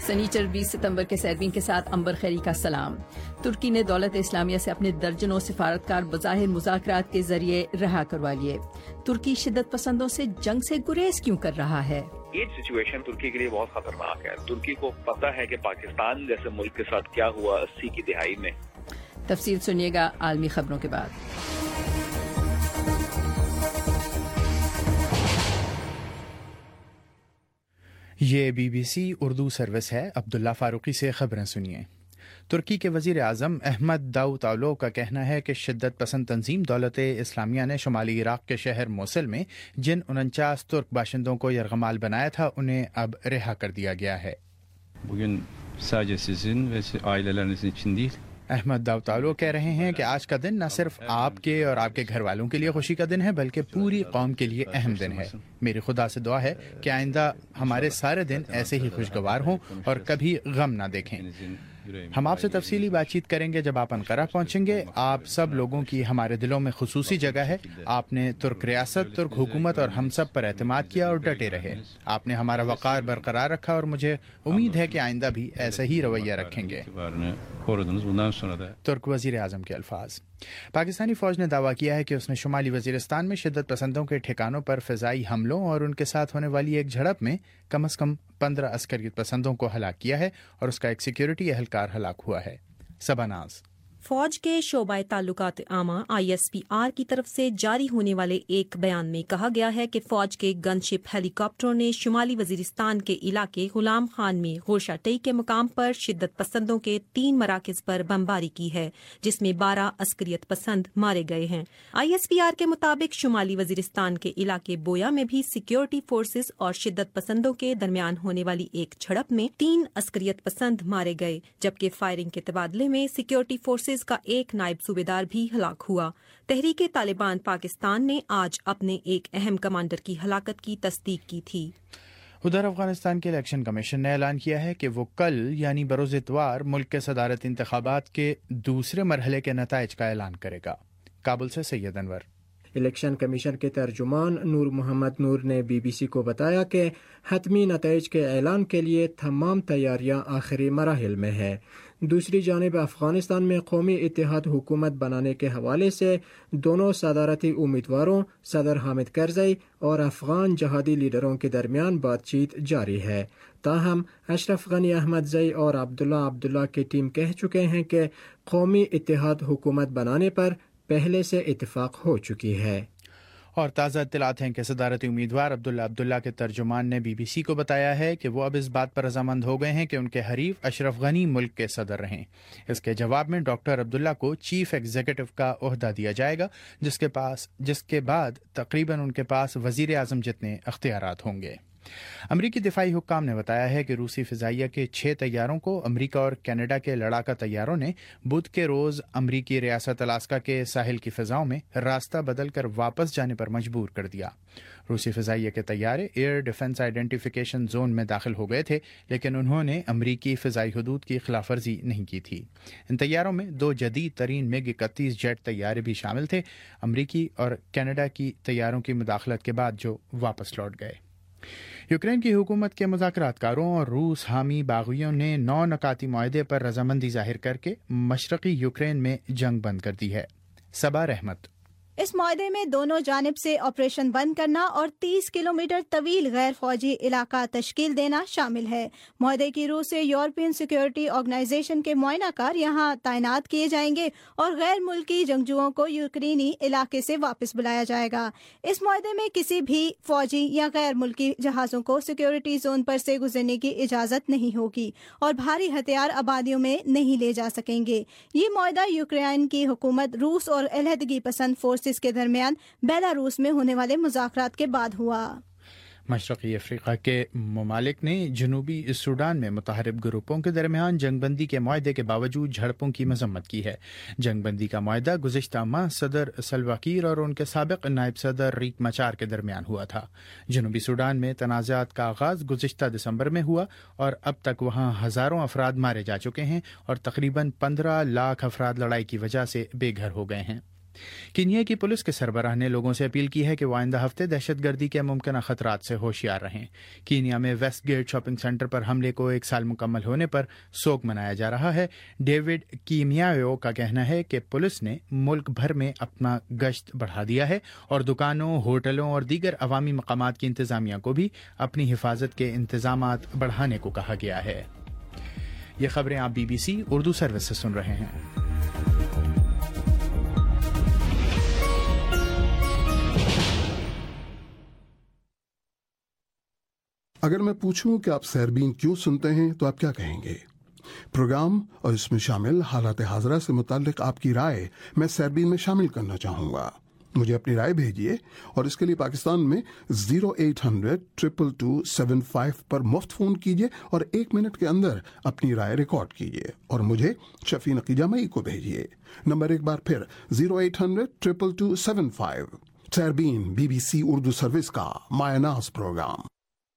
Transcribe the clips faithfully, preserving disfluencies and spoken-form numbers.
سنیچر بیس ستمبر کے سیربین کے ساتھ امبر خیری کا سلام. ترکی نے دولت اسلامیہ سے اپنے درجنوں سفارتکار بظاہر مذاکرات کے ذریعے رہا کروا لیے. ترکی شدت پسندوں سے جنگ سے گریز کیوں کر رہا ہے؟ یہ سچویشن ترکی کے لیے بہت خطرناک ہے. ترکی کو پتہ ہے کہ پاکستان جیسے ملک کے ساتھ کیا ہوا اسی کی دہائی میں. تفصیل سنیے گا عالمی خبروں کے بعد. یہ B B C Urdu service ہے. عبداللہ فاروقی سے خبریں سنیے. ترکی کے وزیر اعظم احمد داؤد اولو کا کہنا ہے کہ شدت پسند تنظیم دولت اسلامیہ نے شمالی عراق کے شہر موصل میں جن انچاس ترک باشندوں کو یرغمال بنایا تھا انہیں اب رہا کر دیا گیا ہے. Bugün sadece sizin ve ailelerinizin için değil. Ahmad داؤد اولو کہہ رہے ہیں کہ آج کا دن نہ صرف آپ کے اور آپ کے گھر والوں کے لیے خوشی کا دن ہے بلکہ پوری قوم کے لیے اہم دن ہے. میری خدا سے دعا ہے کہ آئندہ ہمارے سارے دن ایسے ہی خوشگوار ہوں اور کبھی غم نہ دیکھیں. ہم آپ سے تفصیلی بات چیت کریں گے جب آپ انقرہ پہنچیں گے. آپ سب لوگوں کی ہمارے دلوں میں خصوصی جگہ ہے. آپ نے ترک ریاست، ترک حکومت اور ہم سب پر اعتماد کیا اور ڈٹے رہے. آپ نے ہمارا وقار برقرار رکھا اور مجھے امید ہے کہ آئندہ بھی ایسا ہی رویہ رکھیں گے. ترک وزیر اعظم کے الفاظ. پاکستانی فوج نے دعویٰ کیا ہے کہ اس نے شمالی وزیرستان میں شدت پسندوں کے ٹھکانوں پر فضائی حملوں اور ان کے ساتھ ہونے والی ایک جھڑپ میں کم از کم پندرہ عسکریت پسندوں کو ہلاک کیا ہے اور اس کا ایک سیکیورٹی اہلکار ہلاک ہوا ہے. سباناز. فوج کے شعبہ تعلقات عامہ آئی ایس پی آر کی طرف سے جاری ہونے والے ایک بیان میں کہا گیا ہے کہ فوج کے گن شپ ہیلی کاپٹروں نے شمالی وزیرستان کے علاقے غلام خان میں گوشہ ٹئی کے مقام پر شدت پسندوں کے تین مراکز پر بمباری کی ہے جس میں بارہ عسکریت پسند مارے گئے ہیں. آئی ایس پی آر کے مطابق شمالی وزیرستان کے علاقے بویا میں بھی سیکیورٹی فورسز اور شدت پسندوں کے درمیان ہونے والی ایک جھڑپ میں تین عسکریت پسند مارے گئے جبکہ فائرنگ کے تبادلے میں سیکیورٹی فورسز کا ایک نائب صوبیدار بھی ہلاک ہوا. تحریک طالبان پاکستان نے آج اپنے ایک اہم کمانڈر کی ہلاکت کی تصدیق کی تھی. ادھر افغانستان کے الیکشن کمیشن نے اعلان کیا ہے کہ وہ کل یعنی بروز اتوار ملک کے صدارتی انتخابات کے دوسرے مرحلے کے نتائج کا اعلان کرے گا. کابل سے سید انور. الیکشن کمیشن کے ترجمان نور محمد نور نے بی بی سی کو بتایا کہ حتمی نتائج کے اعلان کے لیے تمام تیاریاں آخری مراحل میں ہیں. دوسری جانب افغانستان میں قومی اتحاد حکومت بنانے کے حوالے سے دونوں صدارتی امیدواروں صدر حامد کرزئی اور افغان جہادی لیڈروں کے درمیان بات چیت جاری ہے. تاہم اشرف غنی احمد زئی اور عبداللہ عبداللہ کی ٹیم کہہ چکے ہیں کہ قومی اتحاد حکومت بنانے پر پہلے سے اتفاق ہو چکی ہے. اور تازہ اطلاعات ہیں کہ صدارتی امیدوار عبداللہ عبداللہ کے ترجمان نے بی بی سی کو بتایا ہے کہ وہ اب اس بات پر رضامند ہو گئے ہیں کہ ان کے حریف اشرف غنی ملک کے صدر رہیں. اس کے جواب میں ڈاکٹر عبداللہ کو چیف ایگزیکٹو کا عہدہ دیا جائے گا جس کے پاس جس کے بعد تقریباً ان کے پاس وزیر اعظم جتنے اختیارات ہوں گے. امریکی دفاعی حکام نے بتایا ہے کہ روسی فضائیہ کے چھ طیاروں کو امریکہ اور کینیڈا کے لڑاکا طیاروں نے بدھ کے روز امریکی ریاست الاسکا کے ساحل کی فضاؤں میں راستہ بدل کر واپس جانے پر مجبور کر دیا. روسی فضائیہ کے طیارے ایئر ڈیفنس آئیڈینٹیفیکیشن زون میں داخل ہو گئے تھے لیکن انہوں نے امریکی فضائی حدود کی خلاف ورزی نہیں کی تھی. ان طیاروں میں دو جدید ترین میگ اکتیس جیٹ طیارے بھی شامل تھے، امریکی اور کینیڈا کی طیاروں کی مداخلت کے بعد جو واپس لوٹ گئے. یوکرین کی حکومت کے مذاکرات کاروں اور روس حامی باغیوں نے نو نکاتی معاہدے پر رضامندی ظاہر کر کے مشرقی یوکرین میں جنگ بند کر دی ہے. صبا رحمت. اس معاہدے میں دونوں جانب سے آپریشن بند کرنا اور تیس کلومیٹر طویل غیر فوجی علاقہ تشکیل دینا شامل ہے. معاہدے کی روح سے یورپین سیکیورٹی آرگنائزیشن کے معائنہ کار یہاں تعینات کیے جائیں گے اور غیر ملکی جنگجوؤں کو یوکرینی علاقے سے واپس بلایا جائے گا. اس معاہدے میں کسی بھی فوجی یا غیر ملکی جہازوں کو سیکیورٹی زون پر سے گزرنے کی اجازت نہیں ہوگی اور بھاری ہتھیار آبادیوں میں نہیں لے جا سکیں گے. یہ معاہدہ یوکرین کی حکومت، روس اور علیحدگی پسند فورس اس کے درمیان بیلاروس میں ہونے والے مذاکرات کے بعد ہوا. مشرقی افریقہ کے ممالک نے جنوبی سوڈان میں متحارب گروپوں کے درمیان جنگ بندی کے معاہدے کے باوجود جھڑپوں کی مذمت کی ہے. جنگ بندی کا معاہدہ گزشتہ ماہ صدر سلوا کیر اور ان کے سابق نائب صدر ریک مچار کے درمیان ہوا تھا. جنوبی سوڈان میں تنازعات کا آغاز گزشتہ دسمبر میں ہوا اور اب تک وہاں ہزاروں افراد مارے جا چکے ہیں اور تقریباً پندرہ لاکھ افراد لڑائی کی وجہ سے بے گھر ہو گئے ہیں. कीनिया की पुलिस के सरबराह ने लोगों से अपील की है कि वो आइंदा हफ्ते दहशत गर्दी के मुमकिन खतरात से होशियार रहें। कीनिया में वेस्ट गेट शॉपिंग सेंटर पर हमले को एक साल मुकम्मल होने पर सोग मनाया जा रहा है। डेविड कीमियाओ का कहना है कि पुलिस ने मुल्क भर में अपना गश्त बढ़ा दिया है और दुकानों, होटलों और दीगर अवामी मकामात की इंतजामिया को भी अपनी हिफाजत के इंतजामात बढ़ाने को कहा गया है। ये खबरें आप B B C Urdu service से सुन रहे हैं। अगर मैं पूछूं कि आप सैरबीन क्यों सुनते हैं तो आप क्या कहेंगे? प्रोग्राम और इसमें शामिल हालात हाज़रा से मुताल्लिक आपकी राय मैं सैरबीन में शामिल करना चाहूँगा। मुझे अपनी राय भेजिए और इसके लिए पाकिस्तान में zero eight hundred triple two seven five पर मुफ्त फ़ोन कीजिए और एक मिनट के अंदर अपनी राय रिकॉर्ड कीजिए और मुझे शफी नकीजा मई को भेजिए। नंबर एक बार फिर zero eight hundred triple two seven five. Sairbeen B B C Urdu service का मायनाज प्रोग्राम।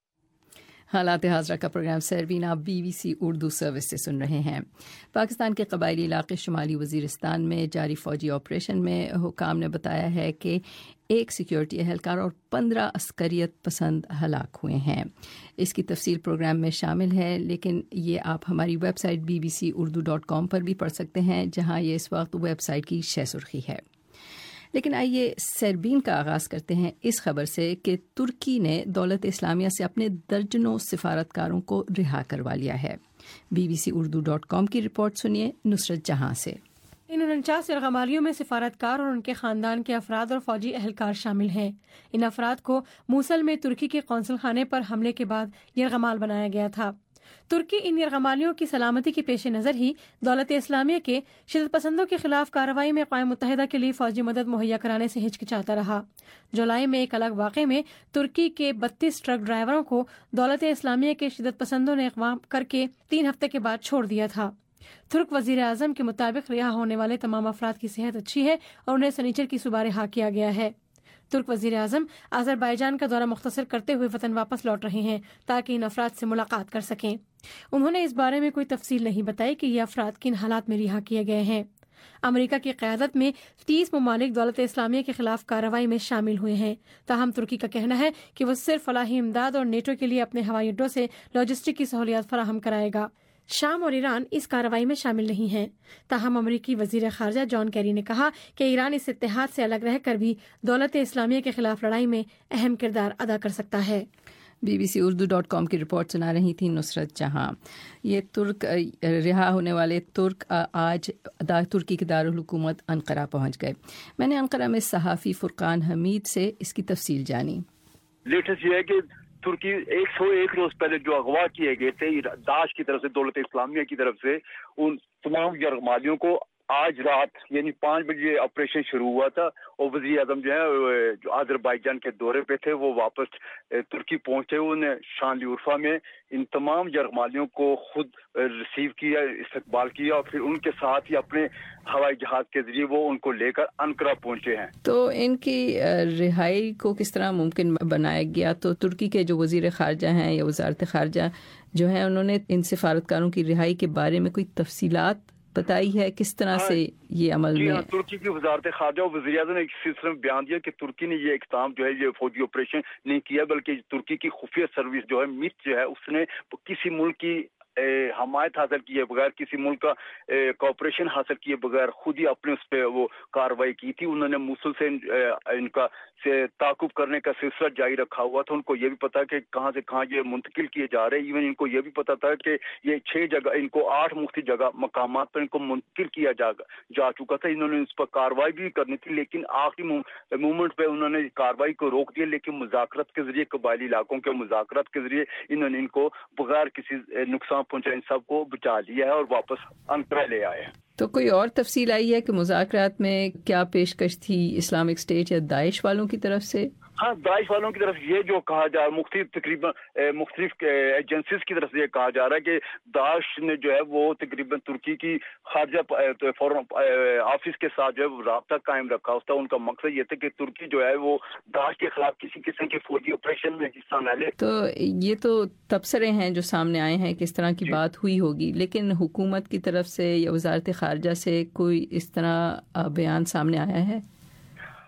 हालात हाज़रा का प्रोग्राम सैरबीन आप B B C Urdu service से सुन रहे हैं। पाकिस्तान के कबायली इलाके शुमाली वज़ीरिस्तान में जारी फौजी ऑपरेशन में हुकाम ने बताया है कि एक सिक्योरिटी एहलकार और पंद्रह अस्करियत पसंद हलाक हुए हैं। इसकी तफसील प्रोग्राम में शामिल है, लेकिन ये आप हमारी website B B C Urdu dot com पर भी पढ़ सकते हैं, जहाँ ये इस वक्त वेबसाइट की शह सुर्खी है। लेकिन आइए सैरबीन का आगाज़ करते हैं इस खबर से कि तुर्की ने दौलत इस्लामिया से अपने दर्जनों सिफारतकारों को रिहा करवा लिया है। B B C Urdu dot com की रिपोर्ट सुनिए नुसरत जहां से। इन उनचास यरगमालियों में सिफारतकार और उनके खानदान के अफराद और फौजी एहलकार शामिल हैं। इन अफराद को मूसल में तुर्की के कौंसल खाने पर हमले के बाद यरगमाल बनाया गया था। तुर्की इन यरगमालियों की सलामती के पेश नज़र ही दौलत इस्लामिया के शिदत पसंदों के खिलाफ कार्रवाई में क़ौम मुत्तहिदा के लिए फौजी मदद मुहैया कराने से हिचकिचाता रहा। जुलाई में एक अलग वाक़े में तुर्की के बत्तीस ट्रक ड्राइवरों को दौलत इस्लामिया के शिदत पसंदों ने अगवा करके तीन हफ्ते के बाद छोड़ दिया था। तुर्क वज़ीर आज़म के मुताबिक रिहा होने वाले तमाम अफराद की सेहत अच्छी है और उन्हें सनीचर की सुबह रिहा किया गया है। तुर्क वज़ीर आज़म अज़रबैजान का दौरा मुख्तसर करते हुए वतन वापस लौट रहे हैं ताकि इन अफराद से मुलाकात कर सकें। उन्होंने इस बारे में कोई तफसील नहीं बताई कि ये अफराद किन हालात में रिहा किए गए हैं। अमेरिका की क़यादत में तीस ममालिक दौलत इस्लामिया के खिलाफ कार्रवाई में शामिल हुए हैं। ताहम तुर्की का कहना है कि वह सिर्फ फलाही इमदाद और नेटो के लिए अपने हवाई अड्डों से लॉजिस्टिक की सहूलियात फराहम कराएगा। शाम और ईरान इस कार्रवाई में शामिल नहीं हैं। ताहम अमरीकी वज़ीर ख़ारजा जॉन कैरी ने कहा कि ईरान इस इत्तेहाद से अलग रहकर भी दौलत इस्लामिया के खिलाफ लड़ाई में अहम किरदार अदा कर सकता है। B B C Urdu dot com की रिपोर्ट सुना रही थी नुसरत जहां। ये तुर्क रिहा होने वाले तुर्क आज तुर्की के दारुल हुकूमत अंकारा पहुंच गए। मैंने अंकारा में सहाफ़ी फुरकान हमीद से इसकी तफसील जानी। लेटेस्ट ये है कि तुर्की एक सौ एक रोज पहले जो अगवा किए गए थे दाश की तरफ से, दौलत इस्लामिया की तरफ से, उन तमाम यरगमालियों को आज रात यानी पाँच बजे ऑपरेशन शुरू हुआ था और वज़ीर आज़म जो है जो अज़रबैजान के दौरे पे थे वो वापस तुर्की पहुंचे। उन्हें शानलिउर्फा में इन तमाम यरगमालियों को खुद रिसीव किया, इस्तकबाल किया और फिर उनके साथ ही अपने हवाई जहाज के जरिए वो उनको लेकर अंकारा पहुंचे हैं। तो इनकी रिहाई को किस तरह मुमकिन बनाया गया? तो तुर्की के जो वज़ीर ख़ारजा हैं या वज़ारत ख़ारजा जो है, उन्होंने इन सिफारतकारों की रिहाई के बारे में कोई तफसीलात बताई है? किस तरह हाँ, से ये अमल में? हाँ, तुर्की की वजारत खारजा और वज़ीर आज़म ने एक सिलसिले में बयान दिया कि तुर्की ने ये इक़दाम जो है ये फौजी ऑपरेशन नहीं किया, बल्कि तुर्की की खुफिया सर्विस जो है मिट जो है उसने किसी मुल्क की हमायत हासिल किए बगैर, किसी मुल्क का कोऑपरेशन हासिल किए बगैर खुद ही अपने उस पर वो कार्रवाई की थी। उन्होंने मूसल से इनका से ताकुब करने का सिलसिला जारी रखा हुआ था। उनको ये भी पता कि कहाँ से कहाँ ये मुंतकिल किए जा रहे हैं। इवन इनको ये भी पता था कि ये छह जगह, इनको आठ मुख्तलिफ जगह मकामात पर इनको मुंतकिल किया जा जा चुका था। इन्होंने उस पर कार्रवाई भी करनी थी, लेकिन आखिरी मूवमेंट पे उन्होंने कार्रवाई को रोक दिया। लेकिन मुज़ाकरत के जरिए, कबायली इलाकों के मुज़ाकरत के जरिए इन्होंने इनको बगैर किसी नुकसान पहुंचा इन सबको बचा लिया है और वापस अंकारा ले आए हैं। तो कोई और तफसील आई है कि मुज़ाकरात में क्या पेशकश थी इस्लामिक स्टेट या दाइश वालों की तरफ से? हाँ, दाइश वालों की तरफ ये जो कहा जा रहा है, मुख्तलिफ तकरीबन मुख्तलिफ एजेंसीज की तरफ से ये कहा जा रहा है कि दाइश ने जो है वो तकरीबन तुर्की की खारजा तो फॉरेन ऑफिस के साथ जो है रब्ता कायम रखा उसका। उनका मकसद ये था कि तुर्की जो है वो दाइश के खिलाफ किसी किस्म के फौजी ऑपरेशन में हिस्सा न ले। तो ये तो तबसरे हैं जो सामने आए हैं, किस तरह की बात हुई होगी, लेकिन हुकूमत की तरफ से या वजारत खारजा से कोई इस तरह बयान सामने आया है?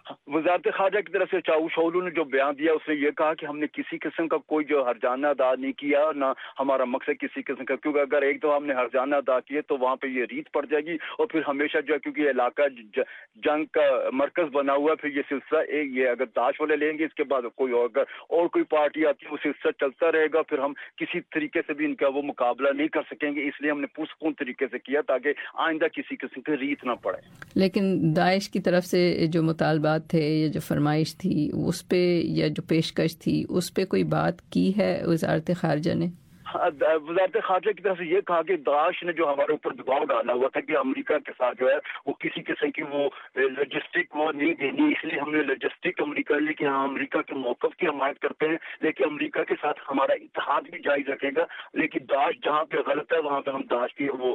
वजारत खारजा की तरफ से चाउशोलू ने जो बयान दिया उसने ये कहा कि हमने किसी किस्म का कोई जो हरजाना अदा नहीं किया, ना हमारा मकसद किसी किस्म का, क्योंकि अगर एक दफा हमने हरजाना अदा किए तो वहाँ पे ये रीत पड़ जाएगी और फिर हमेशा जो है, क्योंकि ये इलाका ज, जंग का मरकज बना हुआ है, फिर ये सिलसिला एक ये अगर दाश वाले लेंगे इसके बाद कोई और अगर और कोई पार्टी आती है वो सिलसिला चलता रहेगा, फिर हम किसी तरीके से भी इनका वो मुकाबला नहीं कर सकेंगे। इसलिए हमने पुरसकून तरीके से किया ताकि आइंदा किसी किस्म की रीत ना पड़े। लेकिन दाइश की तरफ से जो मुतालबात थे, ये जो फरमाइश थी उस पे या जो पेशकश थी उस पे कोई बात की है वजारत खारजा ने? वजारत खारजा की तरफ से ये कहा कि दाश ने जो हमारे ऊपर दबाव डाला हुआ था कि अमेरिका के साथ जो है वो किसी किस्म की वो लॉजिस्टिक वो नहीं देनी, इसलिए हमने लॉजिस्टिक अमेरिका लेकिन हाँ अमेरिका के मौक़िफ़ की हमायत करते हैं, लेकिन अमेरिका के साथ हमारा इत्तेहाद भी जारी रखेगा, लेकिन दाश जहाँ पे गलत है वहाँ पे हम दाश की वो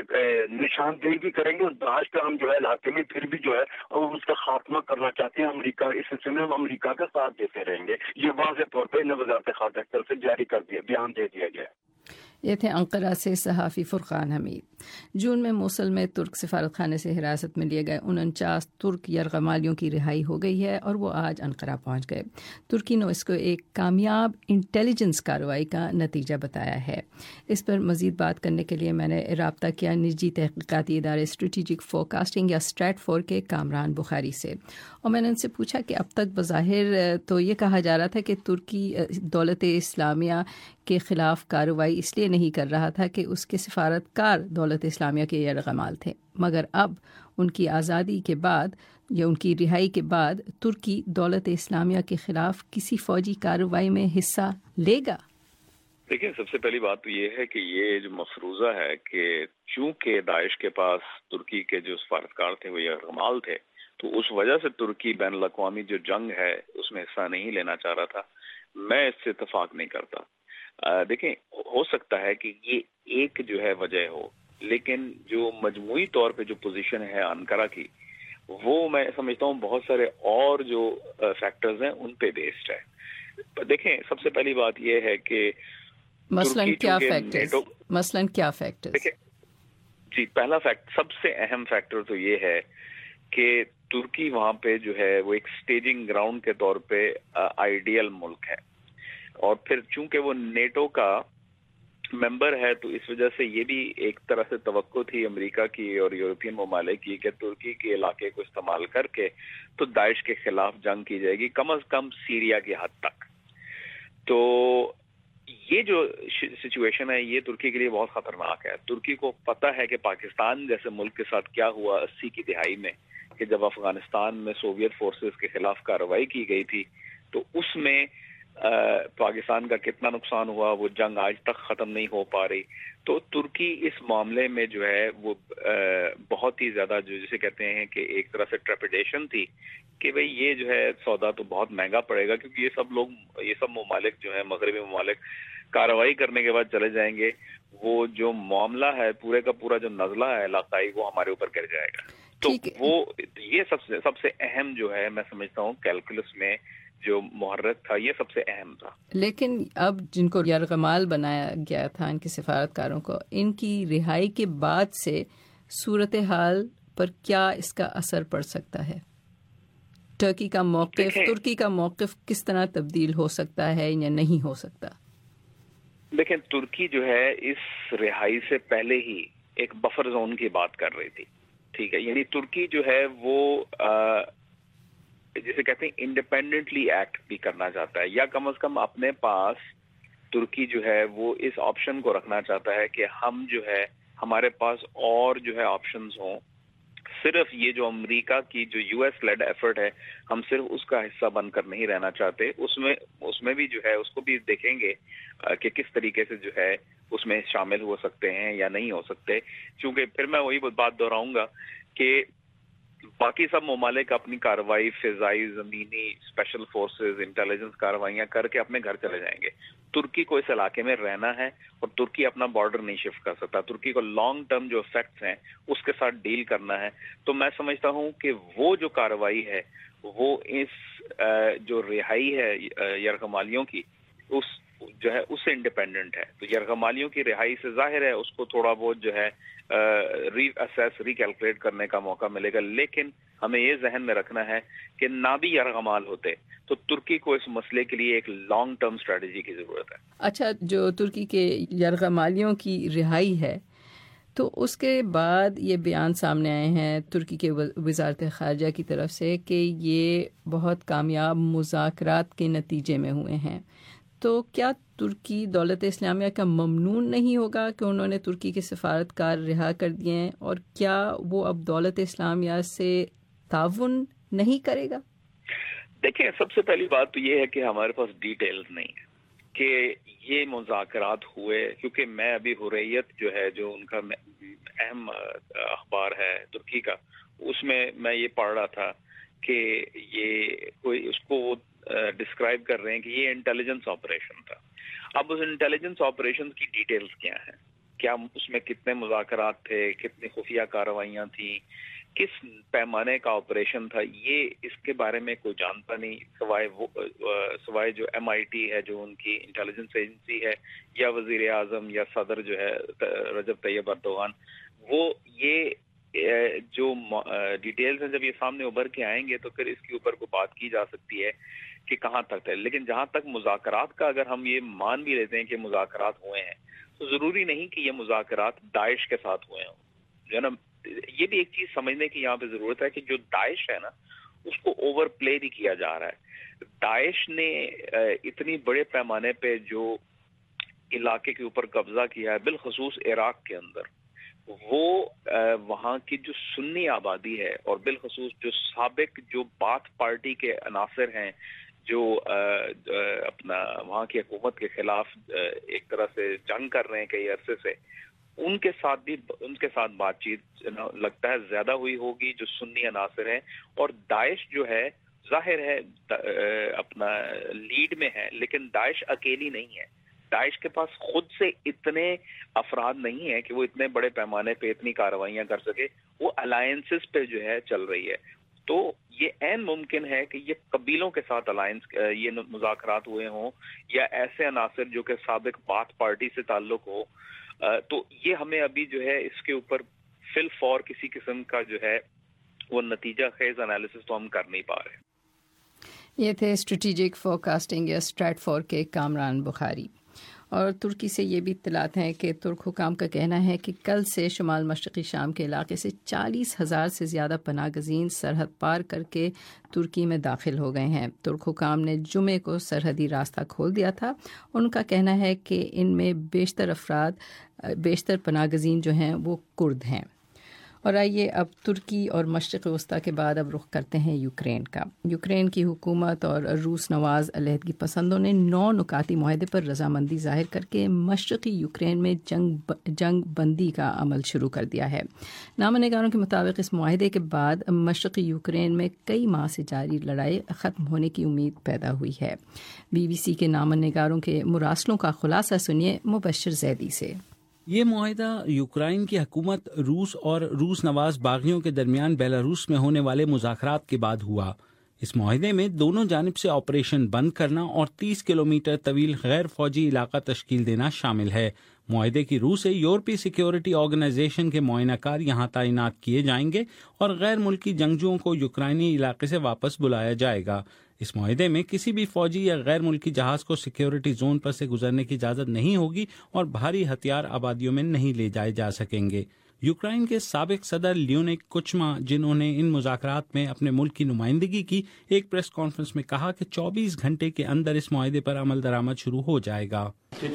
निशानदेही भी करेंगे और दाश का हम जो है इलाके में फिर भी जो है उसका खात्मा करना चाहते हैं। अमेरिका इस सिलसिले में हम अमेरिका का साथ देते रहेंगे। ये वाज़ेह तौर पर इन्हें वजारत खारजा की तरफ से जारी कर दिया, बयान दे दिया गया। ये थे अंकारा से सहाफ़ी फुरकान हमीद। जून में मोसुल में तुर्क सिफारत खाने से हिरासत में लिए गए उनचास तुर्क यरगमालियों की रिहाई हो गई है और वो आज अंकारा पहुंच गए। तुर्की ने इसको एक कामयाब इंटेलिजेंस कार्रवाई का नतीजा बताया है। इस पर मज़ीद बात करने के लिए मैंने रब्ता किया निजी तहक़ीक़ाती इदारे स्ट्रेटेजिक फोरकास्टिंग या स्ट्रैटफोर के कामरान बुखारी से और मैंने उनसे पूछा कि अब तक बज़ाहिर तो ये कहा जा रहा था कि तुर्की दौलत इस्लामिया के ख़िलाफ़ कार्रवाई इसलिए नहीं कर रहा था कि उसके सिफारतकार दौलत इस्लामिया के यरगमाल थे, मगर अब उनकी आज़ादी के बाद या उनकी रिहाई के बाद तुर्की दौलत इस्लामिया के ख़िलाफ़ किसी फ़ौजी कार्रवाई में हिस्सा लेगा। देखिए, सबसे पहली बात तो ये है कि ये जो मफरूज़ा है कि चूँकि दाइश के पास तुर्की के जो सिफारतकार थे वो यरगमाल थे, तो उस वजह से तुर्की बैन अल-अक़वामी जो जंग है उसमें हिस्सा नहीं लेना चाह रहा था। मैं इससे इत्तेफाक नहीं करता। देखें, हो सकता है कि ये एक जो है वजह हो, लेकिन जो मजमूई तौर पे जो पोजीशन है अंकारा की, वो मैं समझता हूँ बहुत सारे और जो फैक्टर्स हैं उन पे बेस्ड है। देखें, सबसे पहली बात ये है कि मसलन क्या फैक्टर्स मसलन क्या फैक्टर्स देखिए जी, पहला फैक्ट सबसे अहम फैक्टर तो ये है कि तुर्की वहाँ पे जो है वो एक स्टेजिंग ग्राउंड के तौर पे आइडियल मुल्क है और फिर चूंकि वो नेटो का मेंबर है तो इस वजह से ये भी एक तरह से तवक्को थी अमेरिका की और यूरोपियन ममालिक की कि तुर्की के इलाके को इस्तेमाल करके तो दाइश के खिलाफ जंग की जाएगी, कम अज कम सीरिया की हद तक। तो ये जो सिचुएशन है ये तुर्की के लिए बहुत खतरनाक है। तुर्की को पता है कि पाकिस्तान जैसे मुल्क के साथ क्या हुआ अस्सी की दिहाई में कि जब अफगानिस्तान में सोवियत फोर्सेस के खिलाफ कार्रवाई की गई थी तो उसमें आ, पाकिस्तान का कितना नुकसान हुआ, वो जंग आज तक खत्म नहीं हो पा रही। तो तुर्की इस मामले में जो है वो आ, बहुत ही ज्यादा जो जिसे कहते हैं कि एक तरह से ट्रेपिडेशन थी कि भाई ये जो है सौदा तो बहुत महंगा पड़ेगा, क्योंकि ये सब लोग ये सब ममालिक जो है मगरबी ममालिक कार्रवाई करने के बाद चले जाएंगे, वो जो मामला है पूरे का पूरा जो नजला है इलाकाई वो हमारे ऊपर गिर जाएगा। तो वो ये सबसे सबसे अहम जो है मैं समझता हूँ कैलकुलस में जो मुहर्रिक था ये सबसे अहम था। लेकिन अब जिनको यरगमाल बनाया गया था इनके सिफारतकारों को, इनकी रिहाई के बाद से सूरत हाल पर क्या इसका असर पड़ सकता है? टर्की का मौक़िफ़ तुर्की का मौक़िफ़ किस तरह तब्दील हो सकता है या नहीं हो सकता? देखें, तुर्की जो है इस रिहाई से पहले ही एक बफर जोन की बात कर रही थी, ठीक है, यानी तुर्की जो है वो आ, जिसे कहते हैं इंडिपेंडेंटली एक्ट भी करना चाहता है, या कम से कम अपने पास तुर्की जो है वो इस ऑप्शन को रखना चाहता है कि हम जो है हमारे पास और जो है ऑप्शंस हों। सिर्फ ये जो अमेरिका की जो यूएस लेड एफर्ट है हम सिर्फ उसका हिस्सा बनकर नहीं रहना चाहते, उसमें उसमें भी जो है उसको भी देखेंगे कि किस तरीके से जो है उसमें शामिल हो सकते हैं या नहीं हो सकते। क्योंकि फिर मैं वही बात दोहराऊंगा कि बाकी सब ममालिक अपनी कार्रवाई फिजाई, जमीनी, स्पेशल फोर्सेस, इंटेलिजेंस कार्रवाइयां करके अपने घर चले जाएंगे। तुर्की को इस इलाके में रहना है और तुर्की अपना बॉर्डर नहीं शिफ्ट कर सकता। तुर्की को लॉन्ग टर्म जो इफेक्ट्स हैं उसके साथ डील करना है। तो मैं समझता हूं कि वो जो कार्रवाई है वो इस जो रिहाई है यरगमालियों की उस جو ہے اس سے انڈیپینڈنٹ ہے. تو یرغمالیوں کی رہائی سے ظاہر ہے اس کو تھوڑا بہت جو ہے ری اسیس ری کیلکولیٹ کرنے کا موقع ملے گا، لیکن ہمیں یہ ذہن میں رکھنا ہے کہ نہ بھی یرغمال ہوتے تو ترکی کو اس مسئلے کے لیے ایک لانگ ٹرم اسٹریٹجی کی ضرورت ہے. اچھا، جو ترکی کے یرغمالیوں کی رہائی ہے تو اس کے بعد یہ بیان سامنے آئے ہیں ترکی کے وزارت خارجہ کی طرف سے کہ یہ بہت کامیاب مذاکرات کے نتیجے میں ہوئے ہیں. تو کیا ترکی دولت اسلامیہ کا ممنون نہیں ہوگا کہ انہوں نے ترکی کے سفارتکار رہا کر دیے ہیں، اور کیا وہ اب دولت اسلامیہ سے تعاون نہیں کرے گا؟ دیکھیں، سب سے پہلی بات تو یہ ہے کہ ہمارے پاس ڈیٹیلز نہیں ہے کہ یہ مذاکرات ہوئے، کیونکہ میں ابھی حریت جو ہے جو ان کا اہم اخبار ہے ترکی کا، اس میں میں یہ پڑھ رہا تھا کہ یہ کوئی اس کو وہ ڈسکرائب کر رہے ہیں کہ یہ انٹیلیجنس آپریشن تھا. اب اس انٹیلیجنس آپریشن کی ڈیٹیلز کیا ہیں، کیا اس میں کتنے مذاکرات تھے، کتنی خفیہ کارروائیاں تھیں، کس پیمانے کا آپریشن تھا، یہ اس کے بارے میں کوئی جانتا نہیں سوائے وہ سوائے جو ایم آئی ٹی ہے جو ان کی انٹیلیجنس ایجنسی ہے، یا وزیر اعظم یا صدر جو ہے رجب طیب اردوغان. وہ یہ جو ڈیٹیلز ہیں جب یہ سامنے ابھر کے آئیں گے تو پھر اس کے اوپر کوئی بات کی جا سکتی ہے کہ کہاں تک ہے. لیکن جہاں تک مذاکرات کا اگر ہم یہ مان بھی لیتے ہیں کہ مذاکرات ہوئے ہیں، تو ضروری نہیں کہ یہ مذاکرات داعش کے ساتھ ہوئے ہوں. جو ہے نا، یہ بھی ایک چیز سمجھنے کی یہاں پہ ضرورت ہے کہ جو داعش ہے نا اس کو اوور پلے بھی کیا جا رہا ہے. داعش نے اتنی بڑے پیمانے پہ جو علاقے کے اوپر قبضہ کیا ہے، بالخصوص عراق کے اندر، وہ وہاں کی جو سنی آبادی ہے اور بالخصوص جو سابق جو بات پارٹی کے عناصر ہیں جو اپنا وہاں کی حکومت کے خلاف ایک طرح سے جنگ کر رہے ہیں کئی عرصے سے، ان کے ساتھ بھی ان کے ساتھ بات چیت لگتا ہے زیادہ ہوئی ہوگی جو سنی عناصر ہیں. اور داعش جو ہے ظاہر ہے اپنا لیڈ میں ہے، لیکن داعش اکیلی نہیں ہے. داعش کے پاس خود سے اتنے افراد نہیں ہیں کہ وہ اتنے بڑے پیمانے پہ اتنی کارروائیاں کر سکے. وہ الائنسز پہ جو ہے چل رہی ہے. تو یہ عین ممکن ہے کہ یہ قبیلوں کے ساتھ الائنس یہ مذاکرات ہوئے ہوں، یا ایسے عناصر جو کہ سابق بات پارٹی سے تعلق ہو. تو یہ ہمیں ابھی جو ہے اس کے اوپر فی الفور کسی قسم کا جو ہے وہ نتیجہ خیز انالیسس تو ہم کر نہیں پا رہے. یہ تھے اسٹریٹجک فورکاسٹنگ یا اسٹریٹ فور کے کامران بخاری. اور ترکی سے یہ بھی اطلاعات ہیں کہ ترک حکام کا کہنا ہے کہ کل سے شمال مشرقی شام کے علاقے سے چالیس ہزار سے زیادہ پناہ گزین سرحد پار کر کے ترکی میں داخل ہو گئے ہیں. ترک حکام نے جمعے کو سرحدی راستہ کھول دیا تھا. ان کا کہنا ہے کہ ان میں بیشتر افراد بیشتر پناہ گزین جو ہیں وہ کرد ہیں. اور آئیے اب ترکی اور مشرق وسطی کے بعد اب رخ کرتے ہیں یوکرین کا. یوکرین کی حکومت اور روس نواز علیحدگی پسندوں نے نو نکاتی معاہدے پر رضامندی ظاہر کر کے مشرقی یوکرین میں جنگ جنگ بندی کا عمل شروع کر دیا ہے. نامہ نگاروں کے مطابق اس معاہدے کے بعد مشرقی یوکرین میں کئی ماہ سے جاری لڑائی ختم ہونے کی امید پیدا ہوئی ہے. بی بی سی کے نامہ نگاروں کے مراسلوں کا خلاصہ سنیے مبشر زیدی سے. یہ معاہدہ یوکرائن کی حکومت روس اور روس نواز باغیوں کے درمیان بیلاروس میں ہونے والے مذاکرات کے بعد ہوا. اس معاہدے میں دونوں جانب سے آپریشن بند کرنا اور تیس کلومیٹر طویل غیر فوجی علاقہ تشکیل دینا شامل ہے. معاہدے کی روح سے یورپی سیکیورٹی آرگنائزیشن کے معائنہ کار یہاں تعینات کیے جائیں گے اور غیر ملکی جنگجوؤں کو یوکرائنی علاقے سے واپس بلایا جائے گا. اس معاہدے میں کسی بھی فوجی یا غیر ملکی جہاز کو سیکیورٹی زون پر سے گزرنے کی اجازت نہیں ہوگی اور بھاری ہتھیار آبادیوں میں نہیں لے جائے جا سکیں گے. یوکرائن کے سابق صدر لیونڈ کچما، جنہوں نے ان مذاکرات میں اپنے ملک کی نمائندگی کی، ایک پریس کانفرنس میں کہا کہ چوبیس گھنٹے کے اندر اس معاہدے پر عمل درآمد شروع ہو جائے گا.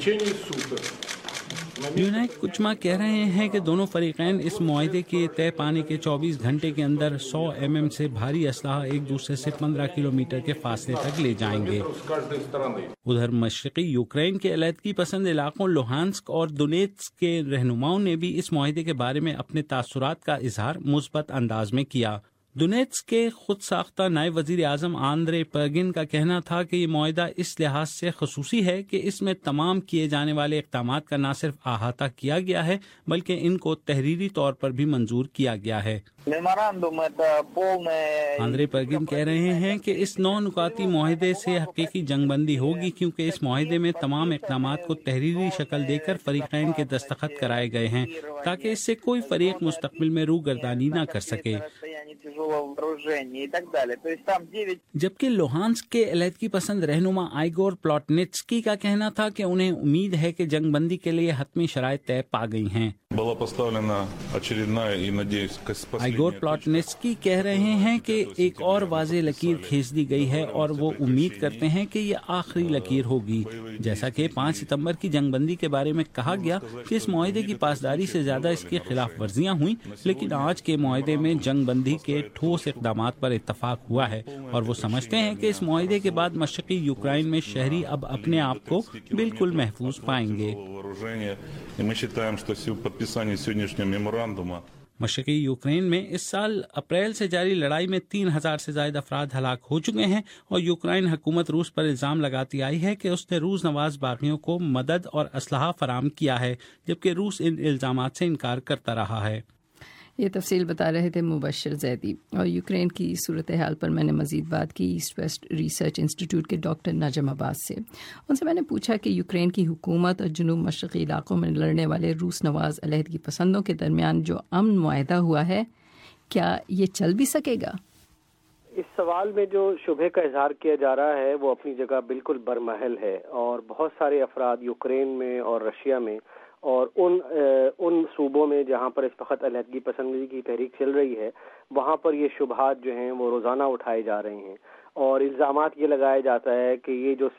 لیونڈ کچما کہہ رہے ہیں کہ دونوں فریقین اس معاہدے کے طے پانے کے چوبیس گھنٹے کے اندر سو ایم ایم سے بھاری اسلحہ ایک دوسرے سے پندرہ کلومیٹر کے فاصلے تک لے جائیں گے. ادھر مشرقی یوکرین کے علیحدگی پسند علاقوں لوہانسک اور دونیتسک کے رہنماؤں نے بھی اس معاہدے کے بارے میں اپنے تاثرات کا اظہار مثبت انداز میں کیا. دونیتسک کے خود ساختہ نائب وزیر اعظم آندرے پرگن کا کہنا تھا کہ یہ معاہدہ اس لحاظ سے خصوصی ہے کہ اس میں تمام کیے جانے والے اقدامات کا نہ صرف احاطہ کیا گیا ہے بلکہ ان کو تحریری طور پر بھی منظور کیا گیا ہے. आंद्रे परगिन कह रहे हैं कि इस नौ नुकाती मुआहदे से हकीकी जंगबंदी होगी, क्योंकि इस मुआहदे में तमाम इक़दाम को तहरीरी शक्ल देकर फरीक़ैन के दस्तखत कराए गए हैं ताकि इससे कोई फरीक मुस्तक़बिल में रूगर्दानी न कर सके। जबकि लुहांस्क के अलहदगी पसंद रहनुमा आइगोर प्लॉटनित्स्की का कहना था कि उन्हें उम्मीद है कि जंगबंदी के लिए हतमी शराइत तय पा गई हैं। आइगोर प्लॉटनित्स्की कह रहे हैं कि एक और वाज़ेह लकीर खींच दी गई है और वो उम्मीद करते हैं कि ये आखिरी लकीर होगी। जैसा कि पाँच सितंबर की जंगबंदी के बारे में कहा गया कि इस मुआहदे की पासदारी से ज्यादा इसकी खिलाफ वर्जियाँ हुई, लेकिन आज के मुआहदे में जंगबंदी के ठोस इक़दाम पर इत्तफाक हुआ है और वो समझते हैं कि इस मुआहदे के बाद मशरक़ी यूक्रेन में शहरी अब अपने आप को बिल्कुल महफूज पाएंगे। मशरक़ी यूक्रेन में इस साल अप्रैल से जारी लड़ाई में तीन हजार से ज्यादा अफराद हलाक हो चुके हैं और यूक्रेन हुकूमत रूस पर इल्ज़ाम लगाती आई है कि उसने रूस नवाज बागियों को मदद और असलहा फराम किया है, जबकि रूस इन इल्ज़ामात से इनकार करता रहा है। ये तफसील बता रहे थे मुबश्शिर ज़ैदी। और यूक्रेन की सूरत हाल पर मैंने मज़ीद बात की ईस्ट वेस्ट रिसर्च इंस्टीट्यूट के डॉक्टर नजम अब्बास से। उनसे मैंने पूछा कि यूक्रेन की हुकूमत और जुनूब मशरक़ी इलाक़ों में लड़ने वाले रूस नवाज अलहदगी पसंदों के दरमियान जो अमन मुआहदा हुआ है, क्या ये चल भी सकेगा? इस सवाल में जो शुबे का इजहार किया जा रहा है वो अपनी जगह बिल्कुल बरमहल है और बहुत सारे अफराद यूक्रेन में और रशिया में और उन उन सूबों में जहाँ पर इस वक्त अलहदगी पसंदगी की तहरीक चल रही है, वहाँ पर ये शुबहात जो हैं वो रोज़ाना उठाए जा रहे हैं और इल्ज़ामात ये लगाया जाता है कि ये जो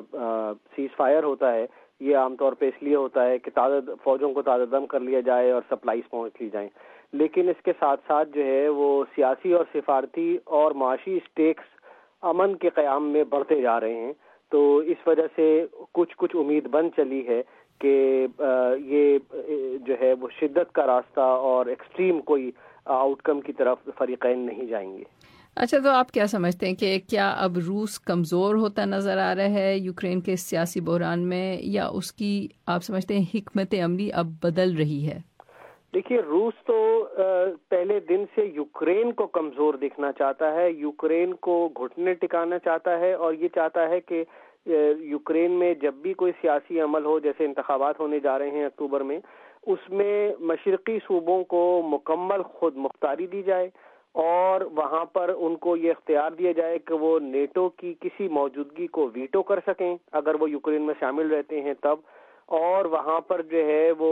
सीज़ फायर होता है ये आमतौर पे इसलिए होता है कि ताज़ा फ़ौजों को ताज़ा दम कर लिया जाए और सप्लाईज पहुँच ली जाएं, लेकिन इसके साथ साथ जो है वो सियासी और सिफारती और माशी स्टेक्स अमन के क़याम में बढ़ते जा रहे हैं। तो इस वजह से कुछ कुछ उम्मीद बन चली है कि ये जो है वो शिद्दत का रास्ता और एक्सट्रीम कोई आउटकम की तरफ फरीक़ैन नहीं जाएंगे। अच्छा, तो आप क्या समझते हैं कि क्या अब रूस कमज़ोर होता नज़र आ रहा है यूक्रेन के सियासी बहरान में, या उसकी आप समझते हैं हिकमत अमली अब बदल रही है? देखिए, रूस तो पहले दिन से यूक्रेन को कमज़ोर दिखना चाहता है, यूक्रेन को घुटने टिकाना चाहता है और ये चाहता है कि यूक्रेन में जब भी कोई सियासी अमल हो, जैसे इंतखाबात होने जा रहे हैं अक्टूबर में, उसमें मशरक़ी सूबों को मुकम्मल खुद मुख्तारी दी जाए और वहाँ पर उनको ये इख्तियार दिया जाए कि वो नेटो की किसी मौजूदगी को वीटो कर सकें अगर वो यूक्रेन में शामिल रहते हैं तब, और वहाँ पर जो है वो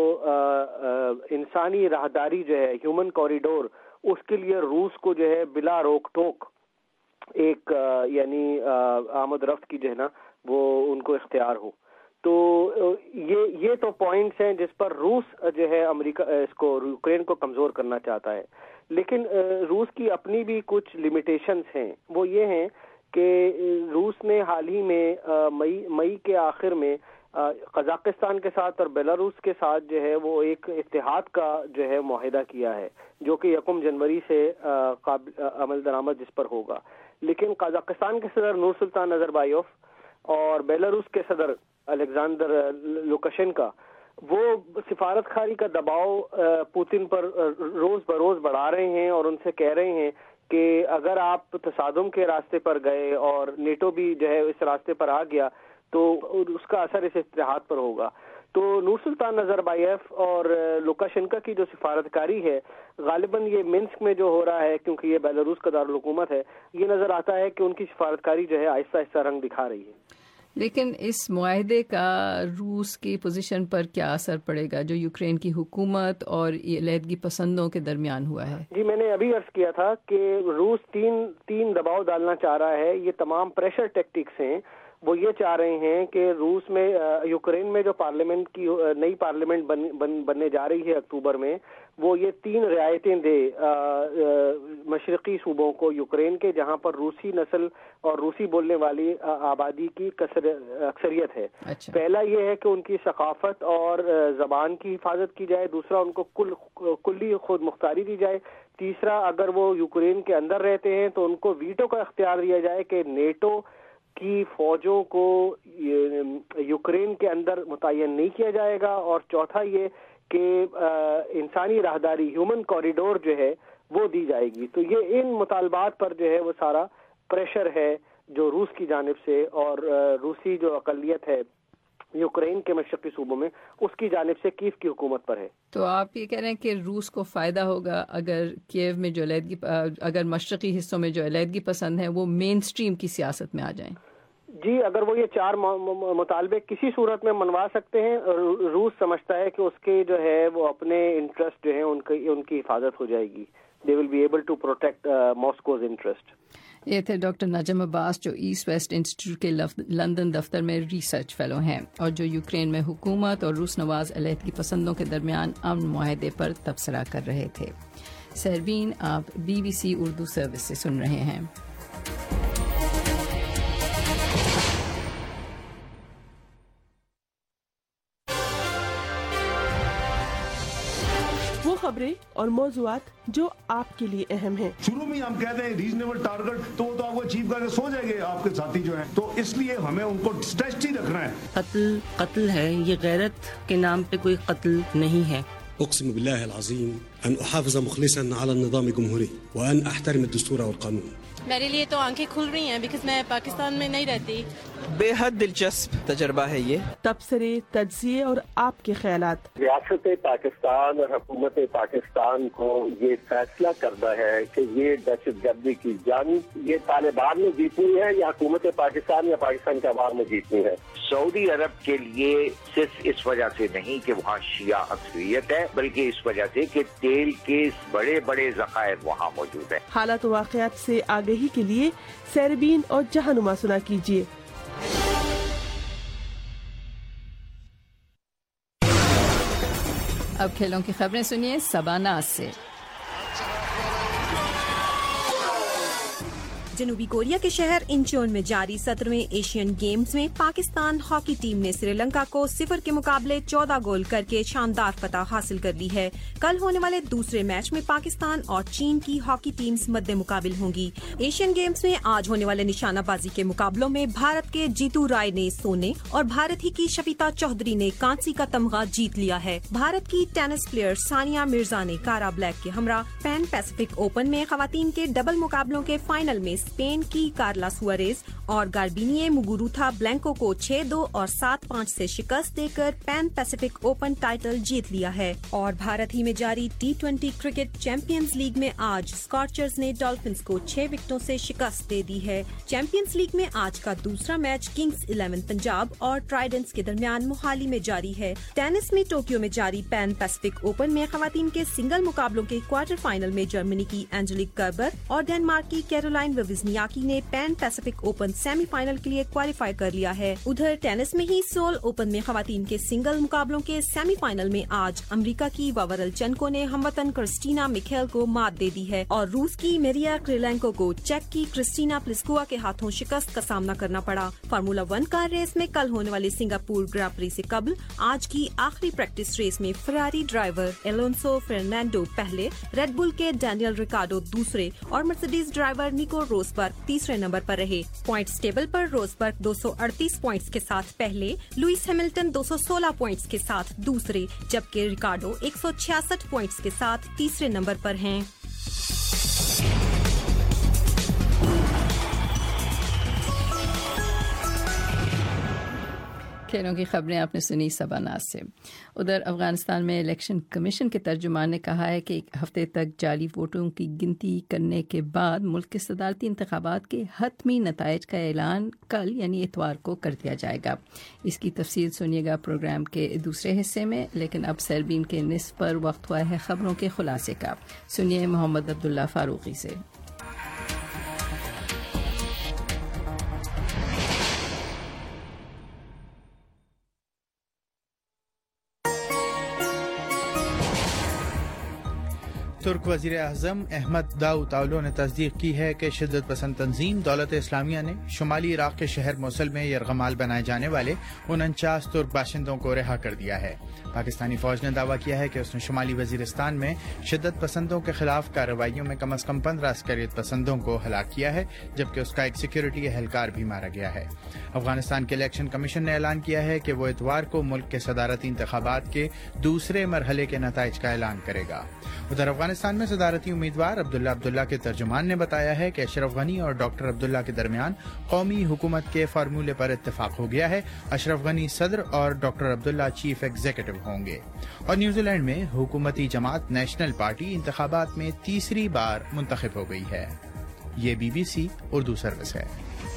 इंसानी राहदारी जो है ह्यूमन कॉरिडोर, उसके लिए रूस को जो है बिला रोक टोक एक यानी आमद रफ्त की जो है ना वो उनको इख्तियार हो। तो ये ये तो पॉइंट्स हैं जिस पर रूस जो है अमेरिका इसको यूक्रेन को कमज़ोर करना चाहता है, लेकिन रूस की अपनी भी कुछ लिमिटेशंस हैं। वो ये हैं कि रूस ने हाल ही में मई मई के आखिर में कजाकिस्तान के साथ और बेलारूस के साथ जो है वो एक इत्तेहाद का जो है मुआहिदा किया है, जो कि यकम जनवरी से अमल दरामद जिस पर होगा। लेकिन कजाकिस्तान के सदर नूर सुल्तान नज़रबायोव और बेलारूस के सदर अलेक्जेंडर लुकाशेंको वो सिफारत खारी का दबाव पुतिन पर रोज बरोज बढ़ा रहे हैं और उनसे कह रहे हैं कि अगर आप तसादुम के रास्ते पर गए और नेटो भी जो है इस रास्ते पर आ गया तो उसका असर इस इत्तेहाद पर होगा। तो नूर सुल्तान नज़रबायेव और लुकाशेंको की जो सिफारतकारी है, गालिबन ये मिन्स्क में जो हो रहा है, क्योंकि ये बेलारूस का दारुल हुकूमत है, ये नज़र आता है कि उनकी सिफारतकारी जो है आहिस्ता आहिस्ता रंग दिखा रही है। लेकिन इस मुआहदे का रूस की पोजीशन पर क्या असर पड़ेगा जो यूक्रेन की हुकूमत और अलहदगी पसंदों के दरमियान हुआ है? जी, मैंने अभी अर्ज किया था कि रूस तीन तीन दबाव डालना चाह रहा है। ये तमाम प्रेशर टैक्टिक्स हैं। वो ये चाह रहे हैं कि रूस में यूक्रेन में जो पार्लियामेंट की नई पार्लियामेंट बन, बन, बनने जा रही है अक्टूबर में, वो ये तीन रियायतें दे मशरक़ी सूबों को यूक्रेन के, जहाँ पर रूसी नस्ल और रूसी बोलने वाली आबादी की अक्सरियत है। अच्छा। पहला ये है कि उनकी सकाफत और ज़बान की हिफाजत की जाए, दूसरा उनको कुल कुल्ली खुद मुख्तारी दी जाए, तीसरा अगर वो यूक्रेन के अंदर रहते हैं तो उनको वीटो का इख्तियार दिया जाए कि नेटो की फौजों को यूक्रेन के अंदर मुतय्यन नहीं किया जाएगा, और चौथा ये कि इंसानी राहदारी ह्यूमन कॉरिडोर जो है وہ دی جائے گی. تو یہ ان مطالبات پر جو ہے وہ سارا پریشر ہے جو روس کی جانب سے اور روسی جو اقلیت ہے یوکرین کے مشرقی صوبوں میں اس کی جانب سے کیف کی حکومت پر ہے. تو آپ یہ کہہ رہے ہیں کہ روس کو فائدہ ہوگا اگر کیو میں جو علیحدگی اگر مشرقی حصوں میں جو علیحدگی پسند ہیں وہ مین سٹریم کی سیاست میں آ جائیں؟ جی, اگر وہ یہ چار مطالبے کسی صورت میں منوا سکتے ہیں, روس سمجھتا ہے کہ اس کے جو ہے وہ اپنے انٹرسٹ جو ہیں ان کی ان کی حفاظت ہو جائے گی. They will be able to protect Moscow's interest. یہ تھے ڈاکٹر نجم عباس جو ایسٹ ویسٹ انسٹیٹیوٹ کے لندن دفتر میں ریسرچ فیلو ہیں اور جو یوکرین میں حکومت اور روس نواز علیحدگی پسندوں کے درمیان امن معاہدے پر تبصرہ کر رہے تھے. سہربین, آپ B B C Urdu service سے سن رہے ہیں. خبریں اور موضوعات جو آپ کے لیے اہم ہیں. شروع میں ہم کہتے ہیں ریزنیبل ٹارگٹ, تو وہ تو آپ کو اچیو کر کے سو جائیں گے آپ کے ساتھی جو ہیں, تو اس لیے ہمیں ان کو اسٹریچ ہی رکھنا ہے. قتل قتل ہے, یہ غیرت کے نام پہ کوئی قتل نہیں ہے. اقسم بالله العظيم ان احافظ مخلصا على النظام الجمهوري وان احترم الدستور والقانون. میرے لیے تو آنکھیں کھل رہی ہیں بیکاز میں پاکستان میں نہیں رہتی. بے حد دلچسپ تجربہ ہے یہ. تبصرے, تجزیے اور آپ کے خیالات. ریاست پاکستان اور حکومت پاکستان کو یہ فیصلہ کرنا ہے کہ یہ دہشت گردی کی جنگ یہ طالبان میں جیتنی ہے یا حکومت پاکستان یا پاکستان کے عوام میں جیتنی ہے. سعودی عرب کے لیے صرف اس وجہ سے نہیں کہ وہاں شیعہ اکثریت ہے, بلکہ اس وجہ سے کہ تیل کے بڑے بڑے ذخائر وہاں موجود ہیں. حالات و واقعات سے آگہی کے لیے سہربین اور جہانما سنا کیجیے. اب کھیلوں کی خبریں سنیے سباناز سے. جنوبی کوریا کے شہر انچون میں جاری سترہویں ایشین گیمز میں پاکستان ہاکی ٹیم نے سری لنکا کو صفر کے مقابلے چودہ گول کر کے شاندار فتح حاصل کر لی ہے. کل ہونے والے دوسرے میچ میں پاکستان اور چین کی ہاکی ٹیمز مد مقابل ہوں گی. ایشین گیمز میں آج ہونے والے نشانہ بازی کے مقابلوں میں بھارت کے جیتو رائے نے سونے اور بھارت ہی کی شفیتا چودھری نے کانسی کا تمغہ جیت لیا ہے. بھارت کی ٹینس پلیئر ثانیہ مرزا نے کارا بلیک کے ہمراہ پین پیسفک اوپن میں خواتین کے ڈبل مقابلوں کے فائنل میں اسپین کی کارلا سوارز اور گاربینی مگوروتھا بلینکو کو چھ دو اور سات پانچ سے شکست دے کر پین پیسفک اوپن ٹائٹل جیت لیا ہے. اور بھارت ہی میں جاری T twenty cricket champions league میں آج اسکارچرز نے ڈالفنز کو چھ وکٹوں سے شکست دے دی ہے. چیمپئنز لیگ میں آج کا دوسرا میچ کنگز الیون پنجاب اور ٹرائیڈنٹس کے درمیان موہالی میں جاری ہے. ٹینس میں ٹوکیو میں جاری پین پیسفک اوپن میں خواتین کے سنگل مقابلوں کے کوارٹر فائنل میں جرمنی کی اینجلک کربر اور ڈینمارک کی کیرولائن ووزنیاکی نے Pan Pacific Open semi final کے لیے کوالیفائی کر لیا ہے. ادھر ٹینس میں ہی سول اوپن میں خواتین کے سنگل مقابلوں کے سیمی فائنل میں آج امریکہ کی واورل چنکو نے ہم وطن کرسٹینا میکھیل کو مات دے دی ہے اور روس کی میریا کریلینکو کو چیک کی کرسٹینا پلسکوا کے ہاتھوں شکست کا سامنا کرنا پڑا. فارمولا ون کار ریس میں کل ہونے والے سنگاپور گراں پری سے قبل آج کی آخری پریکٹس ریس میں فراری ڈرائیور ایلونسو فرنینڈو پہلے, ریڈ بل کے ڈینیل ریکارڈو دوسرے اور مرسیڈیز ڈرائیور نیکو روزبرگ تیسرے نمبر پر رہے. پوائنٹس ٹیبل پر روزبرگ دو سو اڑتیس پوائنٹس کے ساتھ پہلے, لوئس ہیملٹن دو سو سولہ پوائنٹس کے ساتھ دوسرے, جبکہ ریکارڈو ایک سو چھیاسٹھ پوائنٹس کے ساتھ تیسرے نمبر پر ہیں. کھیلوں کی خبریں آپ نے سنی سباناز سے. ادھر افغانستان میں الیکشن کمیشن کے ترجمان نے کہا ہے کہ ایک ہفتے تک جعلی ووٹوں کی گنتی کرنے کے بعد ملک کے صدارتی انتخابات کے حتمی نتائج کا اعلان کل یعنی اتوار کو کر دیا جائے گا. اس کی تفصیل سنیے گا پروگرام کے دوسرے حصے میں, لیکن اب سہربین کے نصف پر وقت ہوا ہے خبروں کے خلاصے کا. سنیے محمد عبداللہ فاروقی سے. ترک وزیر اعظم احمد داؤد اولو نے تصدیق کی ہے کہ شدت پسند تنظیم دولت اسلامیہ نے شمالی عراق کے شہر موصل میں یرغمال بنائے جانے والے انچاس ترک باشندوں کو رہا کر دیا ہے. پاکستانی فوج نے دعویٰ کیا ہے کہ اس نے شمالی وزیرستان میں شدت پسندوں کے خلاف کارروائیوں میں کم از کم پندرہ عسکریت پسندوں کو ہلاک کیا ہے, جبکہ اس کا ایک سیکیورٹی اہلکار بھی مارا گیا ہے. افغانستان کے الیکشن کمیشن نے اعلان کیا ہے کہ وہ اتوار کو ملک کے صدارتی انتخابات کے دوسرے مرحلے کے نتائج کا اعلان کرے گا. ادھر افغانستان افغانستان میں صدارتی امیدوار عبداللہ عبداللہ کے ترجمان نے بتایا ہے کہ اشرف غنی اور ڈاکٹر عبداللہ کے درمیان قومی حکومت کے فارمولے پر اتفاق ہو گیا ہے. اشرف غنی صدر اور ڈاکٹر عبداللہ چیف ایگزیکٹو ہوں گے. اور نیوزی لینڈ میں حکومتی جماعت نیشنل پارٹی انتخابات میں تیسری بار منتخب ہو گئی ہے. یہ B B C Urdu service ہے.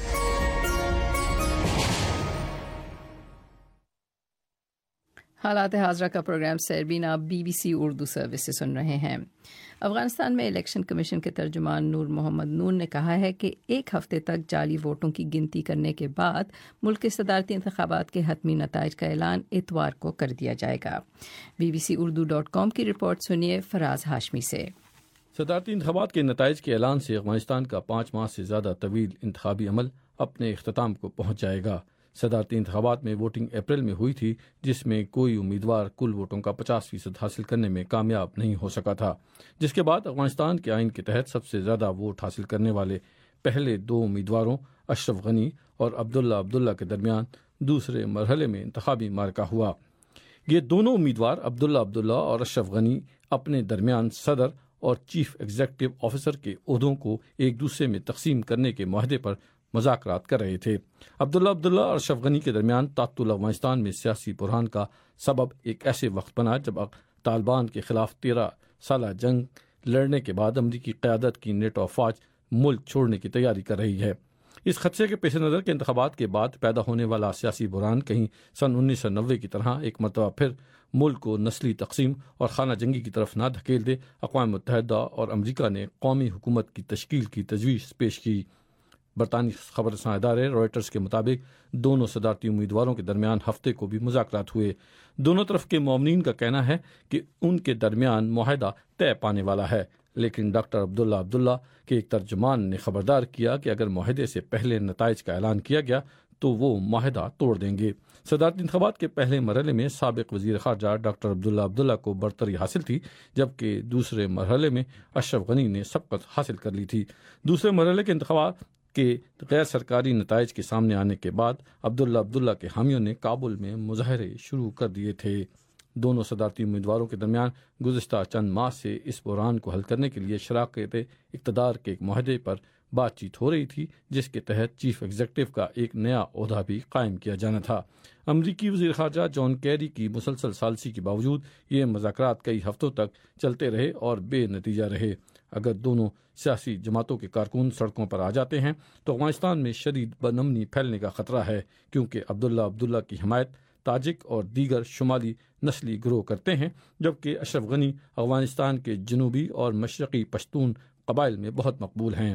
حالات حاضرہ کا پروگرام سیربین آپ B B C Urdu service سے سن رہے ہیں. افغانستان میں الیکشن کمیشن کے ترجمان نور محمد نور نے کہا ہے کہ ایک ہفتے تک جعلی ووٹوں کی گنتی کرنے کے بعد ملک کے صدارتی انتخابات کے حتمی نتائج کا اعلان اتوار کو کر دیا جائے گا. B B C Urdu dot com کی رپورٹ سنیے فراز ہاشمی سے. صدارتی انتخابات کے نتائج کے اعلان سے افغانستان کا پانچ ماہ سے زیادہ طویل انتخابی عمل اپنے اختتام کو پہنچ جائے گا. صدارتی انتخابات میں ووٹنگ اپریل میں ہوئی تھی، جس میں کوئی امیدوار کل ووٹوں کا پچاس فیصد حاصل کرنے میں کامیاب نہیں ہو سکا تھا، جس کے بعد افغانستان کے آئین کے تحت سب سے زیادہ ووٹ حاصل کرنے والے پہلے دو امیدواروں اشرف غنی اور عبداللہ عبداللہ کے درمیان دوسرے مرحلے میں انتخابی معرکہ ہوا. یہ دونوں امیدوار عبداللہ عبداللہ اور اشرف غنی اپنے درمیان صدر اور چیف ایگزیکٹو آفیسر کے عہدوں کو ایک دوسرے میں تقسیم کرنے کے معاہدے پر مذاکرات کر رہے تھے. عبداللہ عبداللہ اور اشرف غنی کے درمیان تعطل افغانستان میں سیاسی بحران کا سبب ایک ایسے وقت بنا جب طالبان کے خلاف تیرہ سالہ جنگ لڑنے کے بعد امریکی قیادت کی نیٹو افواج ملک چھوڑنے کی تیاری کر رہی ہے. اس خدشے کے پیش نظر کے انتخابات کے بعد پیدا ہونے والا سیاسی بحران کہیں سن انیس سو نوے کی طرح ایک مرتبہ پھر ملک کو نسلی تقسیم اور خانہ جنگی کی طرف نہ دھکیل دے، اقوام متحدہ اور امریکہ نے قومی حکومت کی تشکیل کی تجویز پیش کی. برطانوی خبر رساں ادارے رائٹرز کے مطابق دونوں صدارتی امیدواروں کے درمیان ہفتے کو بھی مذاکرات ہوئے. دونوں طرف کے معاونین کا کہنا ہے کہ ان کے درمیان معاہدہ طے پانے والا ہے، لیکن ڈاکٹر عبداللہ عبداللہ کے ایک ترجمان نے خبردار کیا کہ اگر معاہدے سے پہلے نتائج کا اعلان کیا گیا تو وہ معاہدہ توڑ دیں گے. صدارتی انتخابات کے پہلے مرحلے میں سابق وزیر خارجہ ڈاکٹر عبداللہ عبداللہ کو برتری حاصل تھی، جبکہ دوسرے مرحلے میں اشرف غنی نے سبقت حاصل کر لی تھی. دوسرے مرحلے کے انتخابات کے غیر سرکاری نتائج کے سامنے آنے کے بعد عبداللہ عبداللہ کے حامیوں نے کابل میں مظاہرے شروع کر دیے تھے. دونوں صدارتی امیدواروں کے درمیان گزشتہ چند ماہ سے اس بحران کو حل کرنے کے لیے شراکت اقتدار کے ایک معاہدے پر بات چیت ہو رہی تھی، جس کے تحت چیف ایگزیکٹو کا ایک نیا عہدہ بھی قائم کیا جانا تھا. امریکی وزیر خارجہ جان کیری کی مسلسل ثالثی کے باوجود یہ مذاکرات کئی ہفتوں تک چلتے رہے اور بے نتیجہ رہے. اگر دونوں سیاسی جماعتوں کے کارکن سڑکوں پر آ جاتے ہیں تو افغانستان میں شدید بدامنی پھیلنے کا خطرہ ہے، کیونکہ عبداللہ عبداللہ کی حمایت تاجک اور دیگر شمالی نسلی گروہ کرتے ہیں، جبکہ اشرف غنی افغانستان کے جنوبی اور مشرقی پشتون قبائل میں بہت مقبول ہیں.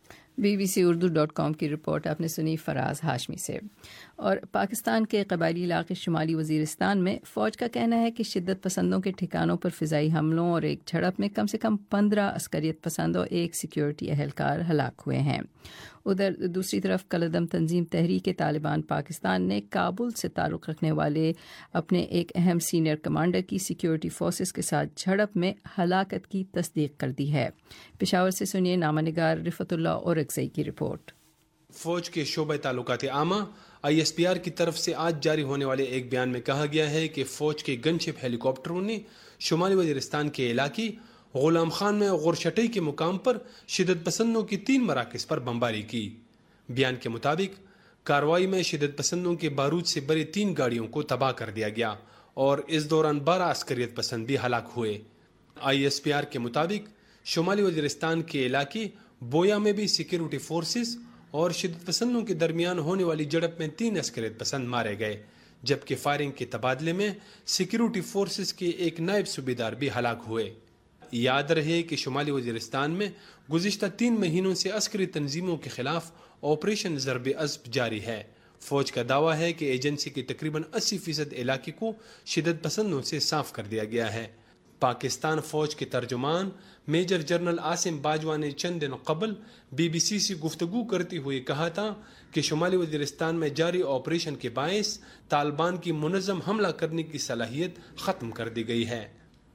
B B C Urdu dot com کی رپورٹ آپ نے سنی فراز ہاشمی سے. اور پاکستان کے قبائلی علاقے شمالی وزیرستان میں فوج کا کہنا ہے کہ شدت پسندوں کے ٹھکانوں پر فضائی حملوں اور ایک جھڑپ میں کم سے کم پندرہ عسکریت پسند اور ایک سیکیورٹی اہلکار ہلاک ہوئے ہیں. ادھر دوسری طرف کالعدم تنظیم تحریک طالبان پاکستان نے کابل سے تعلق رکھنے والے اپنے ایک اہم سینئر کمانڈر کی سیکیورٹی فورسز کے ساتھ جھڑپ میں ہلاکت کی تصدیق کر دی ہے. پشاور سے سنیے نامہ نگار رفعت اللہ اورکزئی کی رپورٹ. فوج کے شعبہ تعلقات عامہ آئی ایس پی آر کی طرف سے آج جاری ہونے والے ایک بیان میں کہا گیا ہے کہ فوج کے گن شپ ہیلی کاپٹروں نے شمالی وزیرستان کے علاقے غلام خان میں غورشٹئی کے مقام پر شدت پسندوں کی تین مراکز پر بمباری کی. بیان کے مطابق کارروائی میں شدت پسندوں کے بارود سے بھری تین گاڑیوں کو تباہ کر دیا گیا اور اس دوران بارہ عسکریت پسند بھی ہلاک ہوئے. آئی ایس پی آر کے مطابق شمالی وزیرستان کے علاقے بویا میں بھی سیکیورٹی فورسز اور شدت پسندوں کے درمیان ہونے والی جھڑپ میں تین عسکریت پسند مارے گئے، جبکہ فائرنگ کے تبادلے میں سیکیورٹی فورسز کے ایک نائب صوبیدار بھی ہلاک ہوئے. یاد رہے کہ شمالی وزیرستان میں گزشتہ تین مہینوں سے عسکری تنظیموں کے خلاف آپریشن ضرب عضب جاری ہے. فوج کا دعویٰ ہے کہ ایجنسی کے تقریباً اسی فیصد علاقے کو شدت پسندوں سے صاف کر دیا گیا ہے. پاکستان فوج کے ترجمان میجر جنرل عاصم باجوہ نے چند دن قبل بی بی سی سے گفتگو کرتے ہوئے کہا تھا کہ شمالی وزیرستان میں جاری آپریشن کے باعث طالبان کی منظم حملہ کرنے کی صلاحیت ختم کر دی گئی ہے.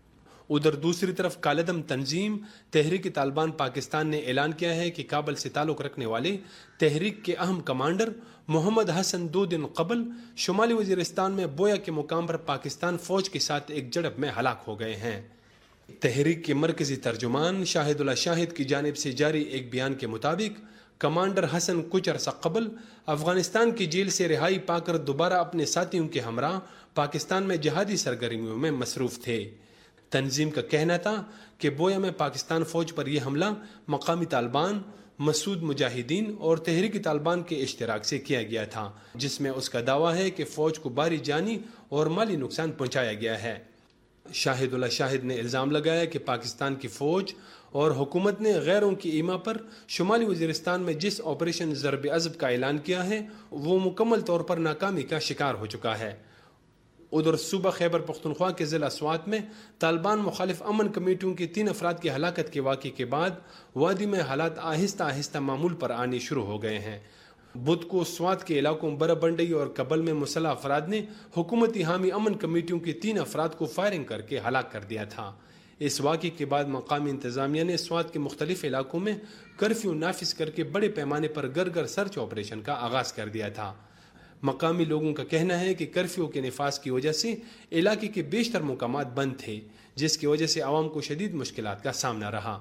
ادھر دوسری طرف کالعدم تنظیم تحریک طالبان پاکستان نے اعلان کیا ہے کہ کابل سے تعلق رکھنے والے تحریک کے اہم کمانڈر محمد حسن دو دن قبل شمالی وزیرستان میں بویا کے مقام پر پاکستان فوج کے ساتھ ایک جھڑپ میں ہلاک ہو گئے ہیں. تحریک کے مرکزی ترجمان شاہد اللہ شاہد کی جانب سے جاری ایک بیان کے مطابق کمانڈر حسن کچھ عرصہ قبل افغانستان کی جیل سے رہائی پا کر دوبارہ اپنے ساتھیوں کے ہمراہ پاکستان میں جہادی سرگرمیوں میں مصروف تھے۔ تنظیم کا کہنا تھا کہ بویا میں پاکستان فوج پر یہ حملہ مقامی طالبان، مسعود مجاہدین اور تحریک طالبان کے اشتراک سے کیا گیا تھا، جس میں اس کا دعویٰ ہے کہ فوج کو بھاری جانی اور مالی نقصان پہنچایا گیا ہے۔ شاہد اللہ شاہد نے الزام لگایا کہ پاکستان کی فوج اور حکومت نے غیروں کی ایما پر شمالی وزیرستان میں جس آپریشن ضرب عضب کا اعلان کیا ہے وہ مکمل طور پر ناکامی کا شکار ہو چکا ہے۔ ادھر صوبہ خیبر پختونخوا کے ضلع سوات میں طالبان مخالف امن کمیٹیوں کے تین افراد کی ہلاکت کے واقعے کے بعد وادی میں حالات آہستہ آہستہ معمول پر آنے شروع ہو گئے ہیں۔ بدھ کو سوات کے علاقوں برہ بنڈئی اور کبل میں مسلح افراد نے حکومتی حامی امن کمیٹیوں کے تین افراد کو فائرنگ کر کے ہلاک کر دیا تھا۔ اس واقعے کے بعد مقامی انتظامیہ نے سوات کے مختلف علاقوں میں کرفیو نافذ کر کے بڑے پیمانے پر گر گر سرچ آپریشن کا آغاز کر دیا تھا۔ مقامی لوگوں کا کہنا ہے کہ کرفیو کے نفاذ کی وجہ سے علاقے کے بیشتر مقامات بند تھے، جس کی وجہ سے عوام کو شدید مشکلات کا سامنا رہا۔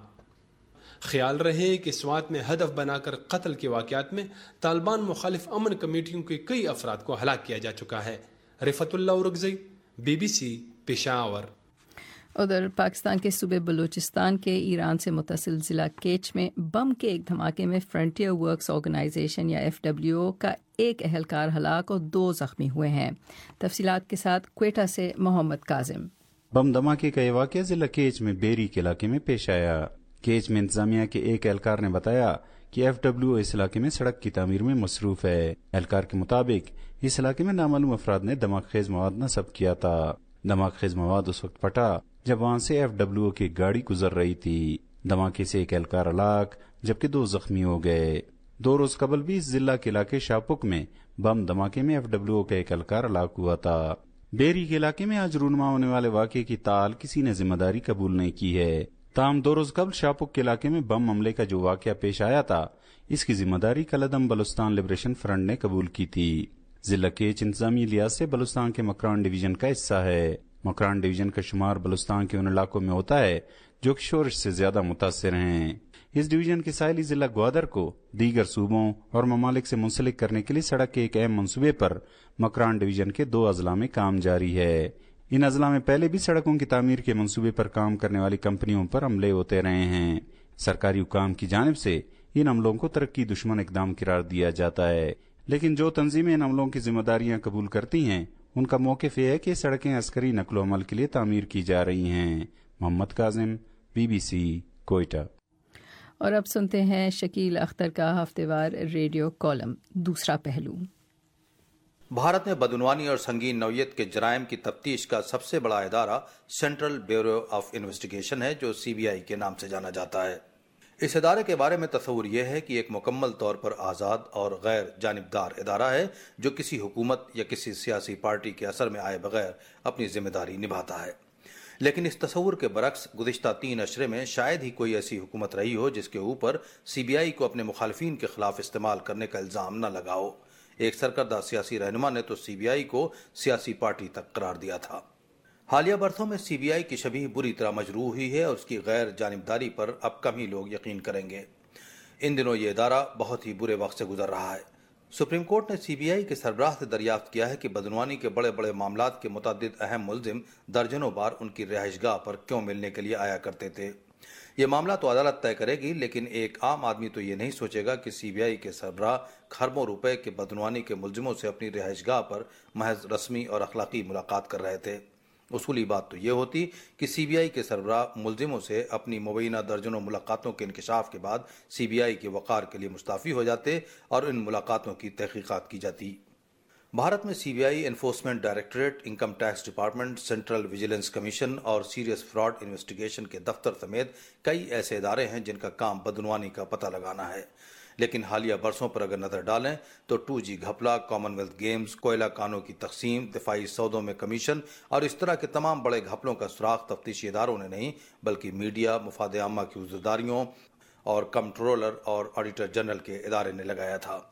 خیال رہے کہ سوات میں ہدف بنا کر قتل کے واقعات میں طالبان مخالف امن کمیٹیوں کے کئی افراد کو ہلاک کیا جا چکا ہے۔ Rifat Ullah Orakzai, B B C, Peshawar. ادھر پاکستان کے صوبے بلوچستان کے ایران سے متصل ضلع کیچ میں بم کے ایک دھماکے میں فرنٹیئر ورکس آرگنائزیشن یا ایف ڈبلیو او کا ایک اہلکار ہلاک اور دو زخمی ہوئے ہیں۔ تفصیلات کے ساتھ کوئٹہ سے محمد کاظم۔ بم دھماکے کا یہ واقعہ ضلع کیچ میں بیری کے علاقے میں پیش آیا۔ کیچ میں انتظامیہ کے ایک اہلکار نے بتایا کہ ایف ڈبلیو او اس علاقے میں سڑک کی تعمیر میں مصروف ہے۔ اہلکار کے مطابق اس علاقے میں نامعلوم افراد نے دھماکہ خیز مواد نصب کیا تھا۔ دھماکہ خیز مواد اس وقت پھٹا جب وہاں سے ایف ڈبلیو او کی گاڑی گزر رہی تھی۔ دھماکے سے ایک اہلکار ہلاک جبکہ دو زخمی ہو گئے۔ دو روز قبل بھی اس ضلع کے علاقے شاپک میں بم دھماکے میں ایف ڈبلیو او کا ایک اہلکار ہلاک ہوا تھا۔ بیری کے علاقے میں آج رونما ہونے والے واقعے کی تال کسی نے ذمہ داری قبول نہیں کی ہے۔ تاہم دو روز قبل شاپک کے علاقے میں بم حملے کا جو واقعہ پیش آیا تھا اس کی ذمہ داری کلعدم بلوچستان لبریشن فرنٹ نے قبول کی تھی۔ ضلع کیچ انتظامی لحاظ سے بلوچستان کے مکران ڈویژن کا حصہ ہے۔ مکران ڈویژن کا شمار بلوچستان کے ان علاقوں میں ہوتا ہے جو کہ شورش سے زیادہ متاثر ہیں۔ اس ڈویژن کے ساحلی ضلع گوادر کو دیگر صوبوں اور ممالک سے منسلک کرنے کے لیے سڑک کے ایک اہم منصوبے پر مکران ڈویژن کے دو اضلاع میں کام جاری ہے۔ ان اضلاع میں پہلے بھی سڑکوں کی تعمیر کے منصوبے پر کام کرنے والی کمپنیوں پر حملے ہوتے رہے ہیں۔ سرکاری حکام کی جانب سے ان حملوں کو ترقی دشمن اقدام قرار دیا جاتا ہے، لیکن جو تنظیمیں ان حملوں کی ذمہ داریاں قبول کرتی ہیں ان کا موقف یہ ہے کہ سڑکیں عسکری نقل و حمل کے لیے تعمیر کی جا رہی ہیں۔ Muhammad Kazim, B B C, Quetta. اور اب سنتے ہیں شکیل اختر کا ہفتہ وار ریڈیو کالم دوسرا پہلو۔ بھارت میں بدعنوانی اور سنگین نوعیت کے جرائم کی تفتیش کا سب سے بڑا ادارہ سینٹرل بیورو آف انویسٹیگیشن ہے، جو سی بی آئی کے نام سے جانا جاتا ہے۔ اس ادارے کے بارے میں تصور یہ ہے کہ ایک مکمل طور پر آزاد اور غیر جانبدار ادارہ ہے جو کسی حکومت یا کسی سیاسی پارٹی کے اثر میں آئے بغیر اپنی ذمہ داری نبھاتا ہے۔ لیکن اس تصور کے برعکس گزشتہ تین اشرے میں شاید ہی کوئی ایسی حکومت رہی ہو جس کے اوپر سی بی آئی کو اپنے مخالفین کے خلاف استعمال کرنے کا الزام نہ لگا ہو۔ ایک سرکردہ سیاسی رہنما نے تو سی بی آئی کو سیاسی پارٹی تک قرار دیا تھا۔ حالیہ برسوں میں سی بی آئی کی شبیہ بری طرح مجروح ہوئی ہے اور اس کی غیر جانبداری پر اب کم ہی لوگ یقین کریں گے۔ ان دنوں یہ ادارہ بہت ہی برے وقت سے گزر رہا ہے۔ سپریم کورٹ نے سی بی آئی کے سربراہ سے دریافت کیا ہے کہ بدعنوانی کے بڑے بڑے معاملات کے متعدد اہم ملزم درجنوں بار ان کی رہائش گاہ پر کیوں ملنے کے لیے آیا کرتے تھے۔ یہ معاملہ تو عدالت طے کرے گی، لیکن ایک عام آدمی تو یہ نہیں سوچے گا کہ سی بی آئی کے سربراہ کھربوں روپے کے بدعنوانی کے ملزموں سے اپنی رہائش گاہ پر محض رسمی اور اخلاقی ملاقات کر رہے تھے۔ اصولی بات تو یہ ہوتی کہ سی بی آئی کے سربراہ ملزموں سے اپنی مبینہ درجنوں ملاقاتوں کے انکشاف کے بعد سی بی آئی کے وقار کے لیے مستعفی ہو جاتے اور ان ملاقاتوں کی تحقیقات کی جاتی۔ بھارت میں C B I, enforcement directorate, income tax department, central vigilance commission اور سیریس فراڈ انویسٹیگیشن کے دفتر سمیت کئی ایسے ادارے ہیں جن کا کام بدعنوانی کا پتہ لگانا ہے۔ لیکن حالیہ برسوں پر اگر نظر ڈالیں تو ٹو جی گھپلا، کامن ویلتھ گیمز، کوئلہ کانوں کی تقسیم، دفاعی سودوں میں کمیشن اور اس طرح کے تمام بڑے گھپلوں کا سراغ تفتیشی اداروں نے نہیں بلکہ میڈیا، مفاد عامہ کی عذرداریوں اور کمپٹرولر اور آڈیٹر جنرل کے ادارے نے لگایا تھا۔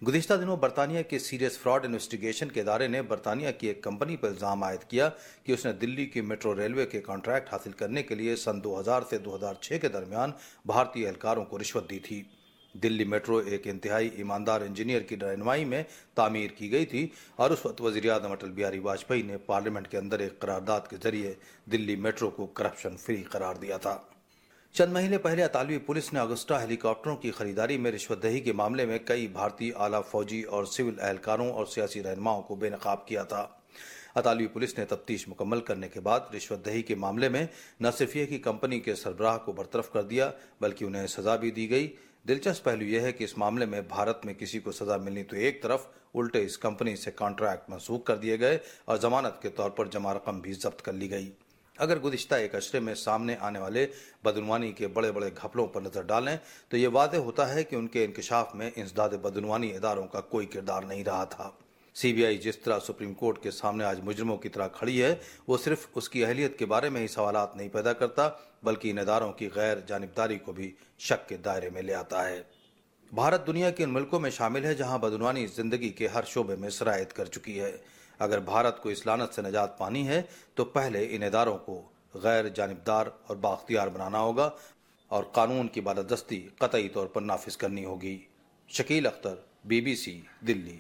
गुज़िश्ता दिनों बरतानिया के सीरियस फ्रॉड इन्वेस्टिगेशन के इदारे ने बरतानिया की एक कंपनी पर इल्ज़ाम आयद किया कि उसने दिल्ली की मेट्रो रेलवे के कॉन्ट्रैक्ट हासिल करने के लिए सन दो हज़ार से दो हज़ार छह के दरमियान भारतीय एहलकारों को रिश्वत दी थी। दिल्ली मेट्रो एक इंतहाई ईमानदार इंजीनियर की रहनुमाई में तामीर की गई थी और उस वक्त वज़ीर आज़म अटल बिहारी वाजपेयी ने पार्लियामेंट के अंदर एक करारदाद के जरिए दिल्ली मेट्रो को करप्शन फ्री करार दिया था। चंद महीने पहले अतालवी पुलिस ने अगस्टा हेलीकॉप्टरों की खरीदारी में रिश्वतदही के मामले में कई भारतीय आला फौजी और सिविल एहलकारों और सियासी रहनुमाओं को बेनकाब किया था। अतालवी पुलिस ने तफ्तीश मुकम्मल करने के बाद रिश्वतदही के मामले में न सिर्फ ये कि कंपनी के सरबराह को बरतरफ कर दिया बल्कि उन्हें सजा भी दी गई। दिलचस्प पहलू यह है कि इस मामले में भारत में किसी को सजा मिलनी तो एक तरफ, उल्टे इस कंपनी से कॉन्ट्रैक्ट मनसूख कर दिए गए और जमानत के तौर पर जमा रकम भी जब्त कर ली गई। अगर गुज़िश्ता एक अशरे में सामने आने वाले बदनवानी के बड़े बड़े घपलों पर नजर डालें तो ये वाज़ेह होता है कि उनके इंकशाफ में इंसदाद बदनवानी इदारों का कोई किरदार नहीं रहा था। सीबीआई जिस तरह सुप्रीम कोर्ट के सामने आज मुजरिमों की तरह खड़ी है, वो सिर्फ उसकी अहलियत के बारे में ही सवालात नहीं पैदा करता बल्कि इन इदारों की गैर जानिबदारी को भी शक के दायरे में ले आता है। भारत दुनिया के उन मुल्कों में शामिल है जहां बदनवानी जिंदगी के हर शोबे में सरायत कर चुकी है। अगर भारत को इस लानत से निजात पानी है तो पहले इन इदारों को गैर जानिबदार और बाख्तियार बनाना होगा और कानून की बालादस्ती कतई तौर पर नाफिज करनी होगी। शकील अख्तर, बीबीसी, दिल्ली।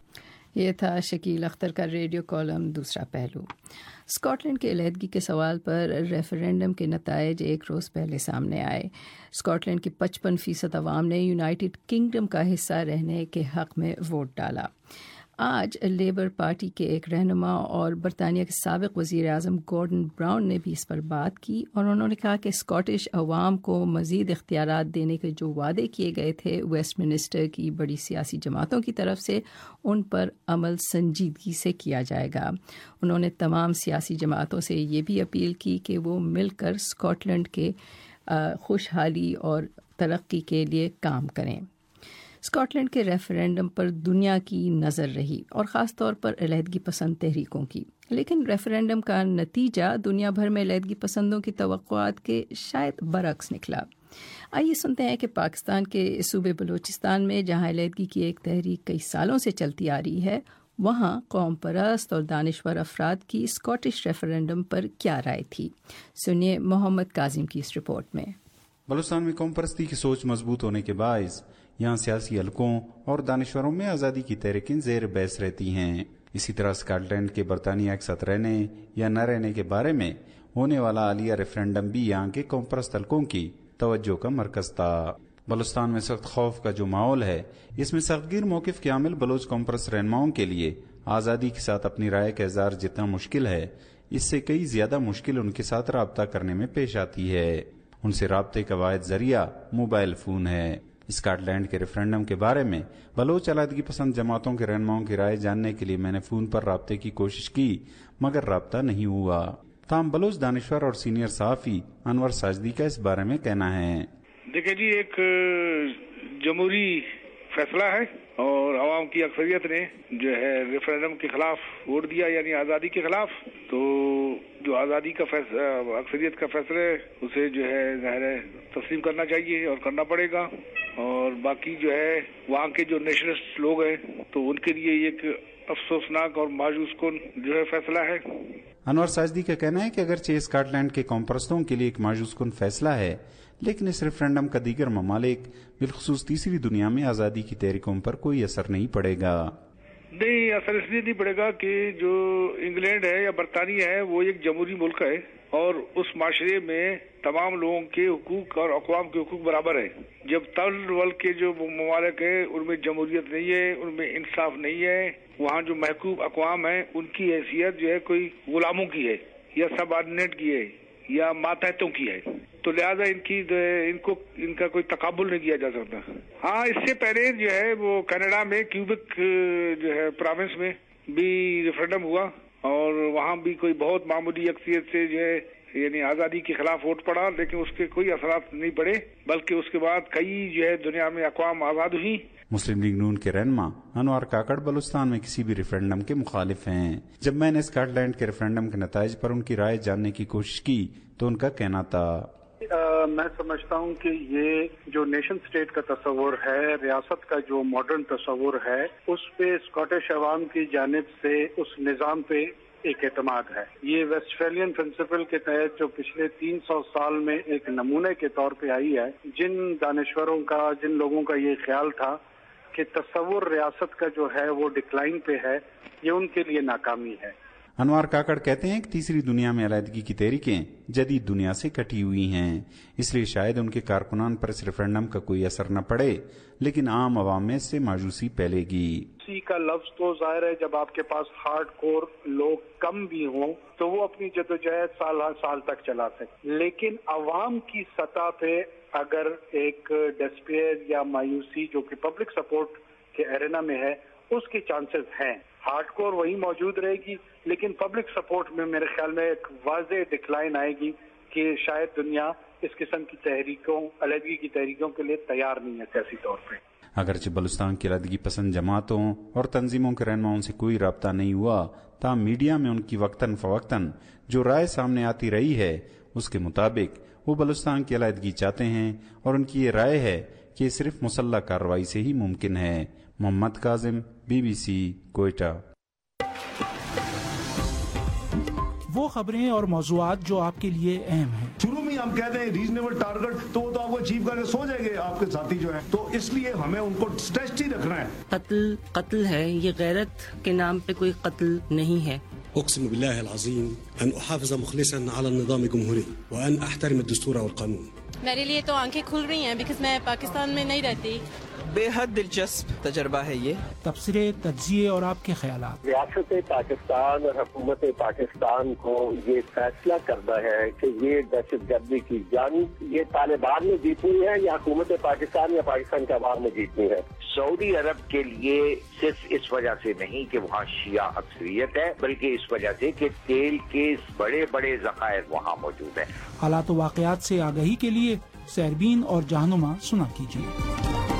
ये था शकील अख्तर का रेडियो कॉलम दूसरा पहलू। स्कॉटलैंड के अलहदगी के सवाल पर रेफरेंडम के नताइज एक रोज़ पहले सामने आए। स्कॉटलैंड के पचपन फीसद अवाम ने यूनाइटेड किंगडम का हिस्सा रहने के हक़ में वोट डाला। आज लेबर पार्टी के एक रहनुमा और बरतानिया के साबिक़ वज़ीर आज़म गॉर्डन ब्राउन ने भी इस पर बात की और उन्होंने कहा कि स्कॉटिश अवाम को मज़ीद इख्तियारात देने के जो वादे किए गए थे वेस्टमिनिस्टर की बड़ी सियासी जमातों की तरफ से, उन पर अमल संजीदगी से किया जाएगा। उन्होंने तमाम सियासी जमातों से ये भी अपील की कि वो मिलकर स्कॉटलैंड के खुशहाली और तरक्की के लिए काम करें। स्कॉटलैंड के रेफरेंडम पर दुनिया की नज़र रही और ख़ास तौर पर अलहदगी पसंद तहरीकों की, लेकिन रेफरेंडम का नतीजा दुनिया भर में अलहदगी पसंदों की तवक्कुआत के शायद बरक्स निकला। आइए सुनते हैं कि पाकिस्तान के सूबे बलूचिस्तान में जहां अलहदगी की एक तहरीक कई सालों से चलती आ रही है, वहां कौम परस्त और दानिश्वर अफराद की स्कॉटिश रेफरेंडम पर क्या राय थी। सुनिए मोहम्मद काजिम की इस रिपोर्ट में। बलूचिस्तान में कौम परस्ती की सोच मजबूत होने के बायस यहाँ सियासी हलकों और दानिश्वरों में आज़ादी की तहरीकें ज़ेर बहस रहती हैं। इसी तरह स्कॉटलैंड के बरतानिया के साथ रहने या न रहने के बारे में होने वाला आलिया रेफरेंडम भी यहाँ के कौम परस्त हलकों की तवज्जो का मरकज था। बलूचिस्तान में सख्त खौफ का जो माहौल है, इसमें सख्तगीर मौक़िफ़ के आमिल बलोच कौम परस्त रहनुमाओं के लिए आज़ादी के साथ अपनी राय का इज़हार जितना मुश्किल है, इससे कई ज़्यादा मुश्किल उनके साथ राब्ता करने में पेश आती है। उनसे राब्ते का वाहिद जरिया मोबाइल फ़ोन है। स्कॉटलैंड के रेफरेंडम के बारे में बलोच अलहदगी पसंद जमातों के रहनुमाओं की राय जानने के लिए मैंने फ़ोन पर राब्ते की कोशिश की, मगर राब्ता नहीं हुआ। ताम बलोच दानिश्वर और सीनियर सहाफ़ी अनवर साजदी का इस बारे में कहना है। देखिए जी, एक जमहूरी फैसला है और आवाम की अक्सरियत ने जो है रेफरेंडम के खिलाफ वोट दिया, यानी आज़ादी के खिलाफ। तो जो आज़ादी का फैसला, अक्सरियत का फैसला है, उसे जो है ज़ाहिर है तस्लीम करना चाहिए और करना पड़ेगा। और बाकी जो है वहाँ के जो नेशनलिस्ट लोग हैं तो उनके लिए एक अफसोसनाक और मायूस कुन जो है फैसला है। अनवर साजदी का कहना है कि अगरचे स्कॉटलैंड के कौम परस्तों के लिए एक मायूस कुन फैसला है, लेकिन इस रेफरेंडम का दीगर ममालिक बिलखुसूस तीसरी दुनिया में आज़ादी की तहरीकों पर कोई असर नहीं पड़ेगा। नहीं, असर इसलिए नहीं पड़ेगा कि जो इंग्लैंड है या बरतानिया है वो एक जमहूरी मुल्क है और उस माशरे में तमाम लोगों के हुकूक और अक़वाम के हुकूक बराबर है। जब तर्ज वर्ल्ड के जो ममालिक है उनमें जमहूरियत नहीं है, उनमें इंसाफ नहीं है, वहाँ जो महकूम अक़वाम है उनकी हैसियत जो है कोई गुलामों की है या सबऑर्डिनेट की है या मातहतों की है, तो लिहाजा इनकी इनको इनका कोई तकाबुल नहीं किया जा सकता। हाँ, इससे पहले जो है वो कनाडा में क्यूबेक जो है प्रोविंस में भी रेफरेंडम हुआ और वहाँ भी कोई बहुत मामूली अक्सरियत से जो है यानी आज़ादी के खिलाफ वोट पड़ा, लेकिन उसके कोई असरात नहीं पड़े, बल्कि उसके बाद कई जो है दुनिया में अक़वाम आज़ाद हुई। मुस्लिम लीग नून के रहनुमा अनवर काकड़ बलूचिस्तान में किसी भी रेफरेंडम के मुखालिफ हैं। जब मैंने स्कॉटलैंड के रेफरेंडम के नताइज पर उनकी राय जानने की कोशिश की तो उनका कहना था, میں سمجھتا ہوں کہ یہ جو نیشن اسٹیٹ کا تصور ہے، ریاست کا جو ماڈرن تصور ہے، اس پہ اسکاٹش عوام کی جانب سے اس نظام پہ ایک اعتماد ہے۔ یہ ویسٹفیلین پرنسپل کے تحت جو پچھلے تین سو سال میں ایک نمونے کے طور پہ آئی ہے، جن دانشوروں کا، جن لوگوں کا یہ خیال تھا کہ تصور ریاست کا جو ہے وہ ڈکلائن پہ ہے، یہ ان کے لیے ناکامی ہے۔ انوار کاکڑ کہتے ہیں کہ تیسری دنیا میں علیحدگی کی تحریکیں جدید دنیا سے کٹی ہوئی ہیں، اس لیے شاید ان کے کارکنان پر اس ریفرنڈم کا کوئی اثر نہ پڑے، لیکن عام عوام میں اس سے مایوسی پھیلے گی۔ اسی کا لفظ تو ظاہر ہے جب آپ کے پاس ہارڈ کور لوگ کم بھی ہوں تو وہ اپنی جدوجہد سال ہر سال تک چلا سکتے، لیکن عوام کی سطح پہ اگر ایک ڈسپیئر یا مایوسی جو کہ پبلک سپورٹ کے ایرینا میں ہے، اس کے چانسز ہیں۔ ہارڈ کور وہی موجود رہے گی، لیکن پبلک سپورٹ میں میرے خیال میں ایک واضح ڈکلائن آئے گی کہ شاید دنیا اس قسم کی تحریکوں، علیحدگی کی تحریکوں کے لیے تیار نہیں ہے سیاسی طور پہ۔ اگرچہ بلوچستان کی علیحدگی پسند جماعتوں اور تنظیموں کے رہنماؤں سے کوئی رابطہ نہیں ہوا، تاہم میڈیا میں ان کی وقتاً فوقتاً جو رائے سامنے آتی رہی ہے، اس کے مطابق وہ بلوچستان کی علیحدگی چاہتے ہیں، اور ان کی یہ رائے ہے کہ صرف مسلح کارروائی سے ہی ممکن ہے۔ Muhammad Kazim, B B C, Quetta. وہ خبریں اور موضوعات جو آپ کے لیے اہم ہیں۔ شروع میں ہم کہتے ہیں ریزنیبل ٹارگٹ، تو وہ تو آپ کو اچیو کر کے سو جائیں گے آپ کے ساتھی جو ہیں، تو اس لیے ہمیں ان کو اسٹریچ ہی رکھنا ہے۔ قتل قتل ہے، یہ غیرت کے نام پہ کوئی قتل نہیں ہے۔ اقسم بالله العظيم ان احافظ مخلصا على النظام الجمهوري وان احترم الدستور والقانون۔ میرے لیے تو آنکھیں کھل رہی ہیں بیکاز میں پاکستان میں نہیں رہتی۔ بے حد دلچسپ تجربہ ہے یہ۔ تبصرے، تجزیے اور آپ کے خیالات۔ ریاست پاکستان اور حکومت پاکستان کو یہ فیصلہ کرنا ہے کہ یہ دہشت گردی کی جنگ یہ طالبان میں جیتنی ہے یا حکومت پاکستان یا پاکستان کے عوام میں جیتنی ہے۔ سعودی عرب کے لیے صرف اس وجہ سے نہیں کہ وہاں شیعہ اکثریت ہے، بلکہ اس وجہ سے کہ تیل کے بڑے بڑے ذخائر وہاں موجود ہیں۔ حالات و واقعات سے آگہی کے لیے سیربین اور جہنما سنا کیجیے۔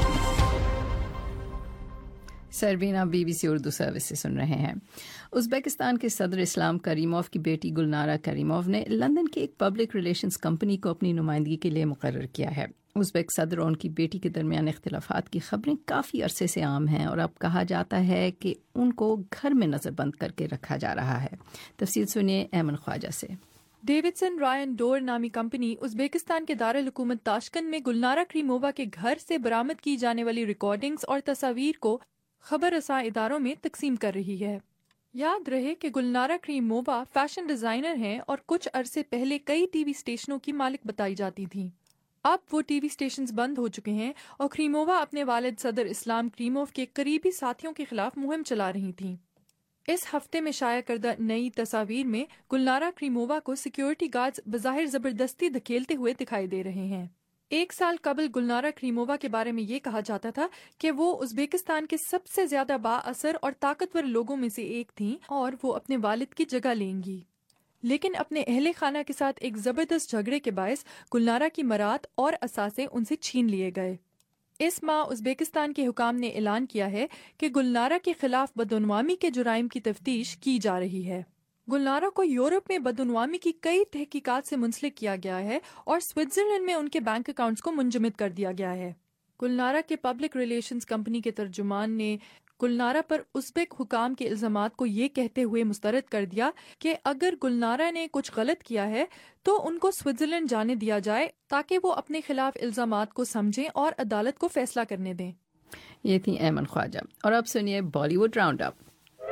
سربینا B B C Urdu service سے سن رہے ہیں۔ ازبیکستان کے صدر اسلام کریموف کی بیٹی گلنارا کریموف نے لندن کی ایک پبلک ریلیشنز کمپنی کو اپنی نمائندگی کے لیے مقرر کیا ہے۔ ازبیک صدر اور ان کی بیٹی کے درمیان اختلافات کی خبریں کافی عرصے سے عام ہیں، اور اب کہا جاتا ہے کہ ان کو گھر میں نظر بند کر کے رکھا جا رہا ہے۔ تفصیل سنیے ایمن خواجہ سے۔ ڈیوڈسن رائن ڈور نامی کمپنی ازبیکستان کے دارالحکومت تاشکند میں گلنارا کریمووا کے گھر سے برآمد کی جانے والی ریکارڈنگز اور تصاویر کو خبر رساں اداروں میں تقسیم کر رہی ہے۔ یاد رہے کہ گلنارا کریمووا فیشن ڈیزائنر ہیں اور کچھ عرصے پہلے کئی ٹی وی اسٹیشنوں کی مالک بتائی جاتی تھیں۔ اب وہ ٹی وی اسٹیشنز بند ہو چکے ہیں اور کریمووا اپنے والد صدر اسلام کریموف کے قریبی ساتھیوں کے خلاف مہم چلا رہی تھیں۔ اس ہفتے میں شائع کردہ نئی تصاویر میں گلنارا کریمووا کو سیکیورٹی گارڈز بظاہر زبردستی دھکیلتے ہوئے دکھائی دے رہے ہیں۔ ایک سال قبل گلنارا کریمووا کے بارے میں یہ کہا جاتا تھا کہ وہ ازبیکستان کے سب سے زیادہ با اثر اور طاقتور لوگوں میں سے ایک تھیں اور وہ اپنے والد کی جگہ لیں گی، لیکن اپنے اہل خانہ کے ساتھ ایک زبردست جھگڑے کے باعث گلنارا کی مراد اور اثاثے ان سے چھین لیے گئے۔ اس ماہ ازبیکستان کے حکام نے اعلان کیا ہے کہ گلنارا کے خلاف بدعنوامی کے جرائم کی تفتیش کی جا رہی ہے۔ گلنارا کو یورپ میں بدعنوامی کی کئی تحقیقات سے منسلک کیا گیا ہے اور سوئٹزرلینڈ میں ان کے بینک اکاؤنٹس کو منجمد کر دیا گیا ہے۔ گلنارا کے پبلک ریلیشنز کمپنی کے ترجمان نے گلنارا پر ازبک حکام کے الزامات کو یہ کہتے ہوئے مسترد کر دیا کہ اگر گلنارا نے کچھ غلط کیا ہے تو ان کو سوئٹزرلینڈ جانے دیا جائے تاکہ وہ اپنے خلاف الزامات کو سمجھیں اور عدالت کو فیصلہ کرنے دیں۔ یہ تھی ایمن خواجہ، اور اب سنیے بالی ووڈ راؤنڈ اپ۔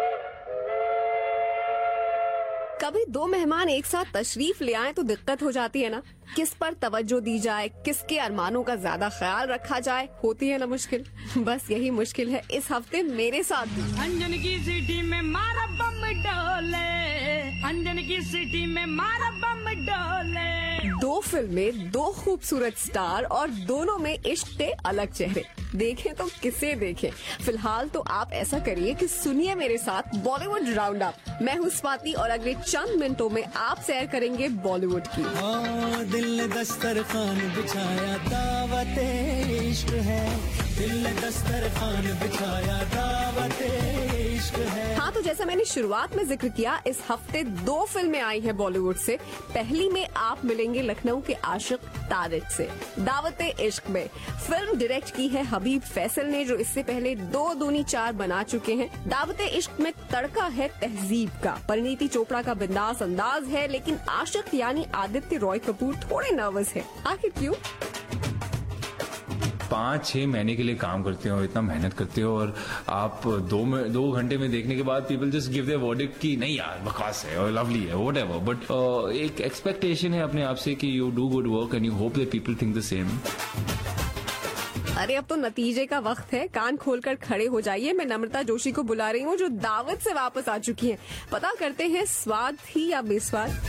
کبھی دو مہمان ایک ساتھ تشریف لے آئیں تو دقت ہو جاتی ہے نا، کس پر توجہ دی جائے، کس کے ارمانوں کا زیادہ خیال رکھا جائے، ہوتی ہے نا مشکل۔ بس یہی مشکل ہے اس ہفتے میرے ساتھ بھی۔ انجن کی سٹی میں مارا بم ڈولے، انجن کی سٹی میں مارا بم ڈولے۔ دو فلمیں، دو خوبصورت سٹار اور دونوں میں عشق کے الگ چہرے، دیکھیں تو کسے دیکھیں۔ فی الحال تو آپ ایسا کریے کہ سنیے میرے ساتھ بالی ووڈ راؤنڈ اپ۔ میں ہوں سواتی اور اگلے چند منٹوں میں آپ سیر کریں گے بالی ووڈ کی۔ دل دسترخوان بچھایا دعوت عشق ہے، ہاں تو جیسا میں نے شروعات میں ذکر کیا، اس ہفتے دو فلمیں آئی ہیں بالی ووڈ سے. پہلی میں آپ ملیں گے لکھنؤ کے عاشق طارق سے. دعوت عشق میں فلم ڈائریکٹ کی ہے حبیب فیصل نے، جو اس سے پہلے دو دونی چار بنا چکے ہیں. دعوت عشق میں تڑکا ہے تہذیب کا، پرینیتی چوپڑا کا بنداس انداز ہے، لیکن عاشق یعنی آدتیہ رائے کپور تھوڑے نروس ہے. آخر کیوں؟ پانچ چھ مہینے کے لیے کام کرتے ہو، اتنا محنت کرتے ہو، اور آپ دو دو گھنٹے میں دیکھنے کے بعد people just gave their verdict کی نہیں یار بکواس ہے اور لولی ہے واٹ ایور، بٹ ایک ایکسپیکٹیشن ہے اپنے آپ سے کہ you do good work and you hope that people think the same. ارے اب تو نتیجے کا وقت ہے، کان کھول کر کھڑے ہو جائیے. میں نمرتا جوشی کو بلا رہی ہوں جو دعوت سے واپس آ چکی ہیں. پتا کرتے ہیں سواد تھی یا بے سواد.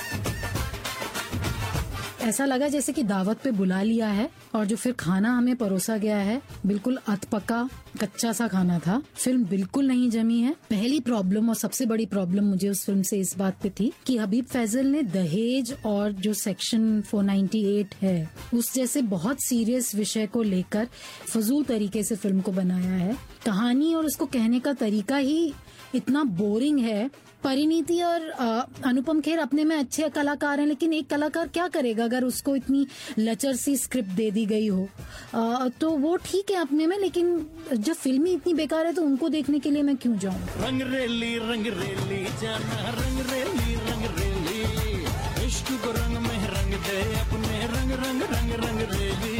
ایسا لگا جیسے کہ دعوت پہ بلا لیا ہے اور جو پھر کھانا ہمیں پروسا گیا ہے بالکل ات پکا کچا سا کھانا تھا. فلم بالکل نہیں جمی ہے. پہلی پرابلم اور سب سے بڑی پرابلم مجھے اس فلم سے اس بات پہ تھی کہ حبیب فیصل نے دہیج اور جو سیکشن فور نائنٹی ایٹ ہے اس جیسے بہت سیریس وشے کو لے کر فضول طریقے سے فلم کو بنایا ہے. کہانی اور اس کو کہنے کا طریقہ ہی اتنا بورنگ ہے. پرینیتی اور انوپم کھیر اپنے میں اچھے کلاکار ہیں، لیکن ایک کلاکار کیا کرے گا اگر اس کو اتنی لچر سی اسکرپٹ دے دی گئی ہو. تو وہ ٹھیک ہے اپنے میں، لیکن جب فلمی اتنی بیکار ہے تو ان کو دیکھنے کے لیے میں کیوں جاؤں. رنگ ریلی رنگ ریلی جانا رنگ ریلی رنگ ریلی عشق کو رنگ میں رنگ دے اپنے رنگ رنگ رنگ رنگ ریلی.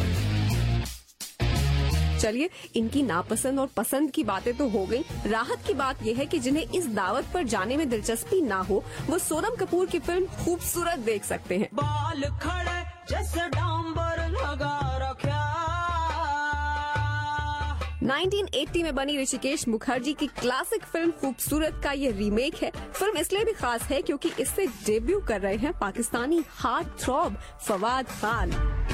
چلیے ان کی ناپسند اور پسند کی باتیں تو ہو گئی. راحت کی بات یہ ہے کہ جنہیں اس دعوت پر جانے میں دلچسپی نہ ہو وہ سونم کپور کی فلم خوبصورت دیکھ سکتے ہیں. بال کھڑے جیسے ڈامبر لگا رکھا. نائنٹین ایٹی میں بنی رشیکیش مکھرجی کی کلاسک فلم خوبصورت کا یہ ریمیک ہے. فلم اس لیے بھی خاص ہے کیونکہ اس سے ڈیبیو کر رہے ہیں Pakistani heart throb Fawad Khan.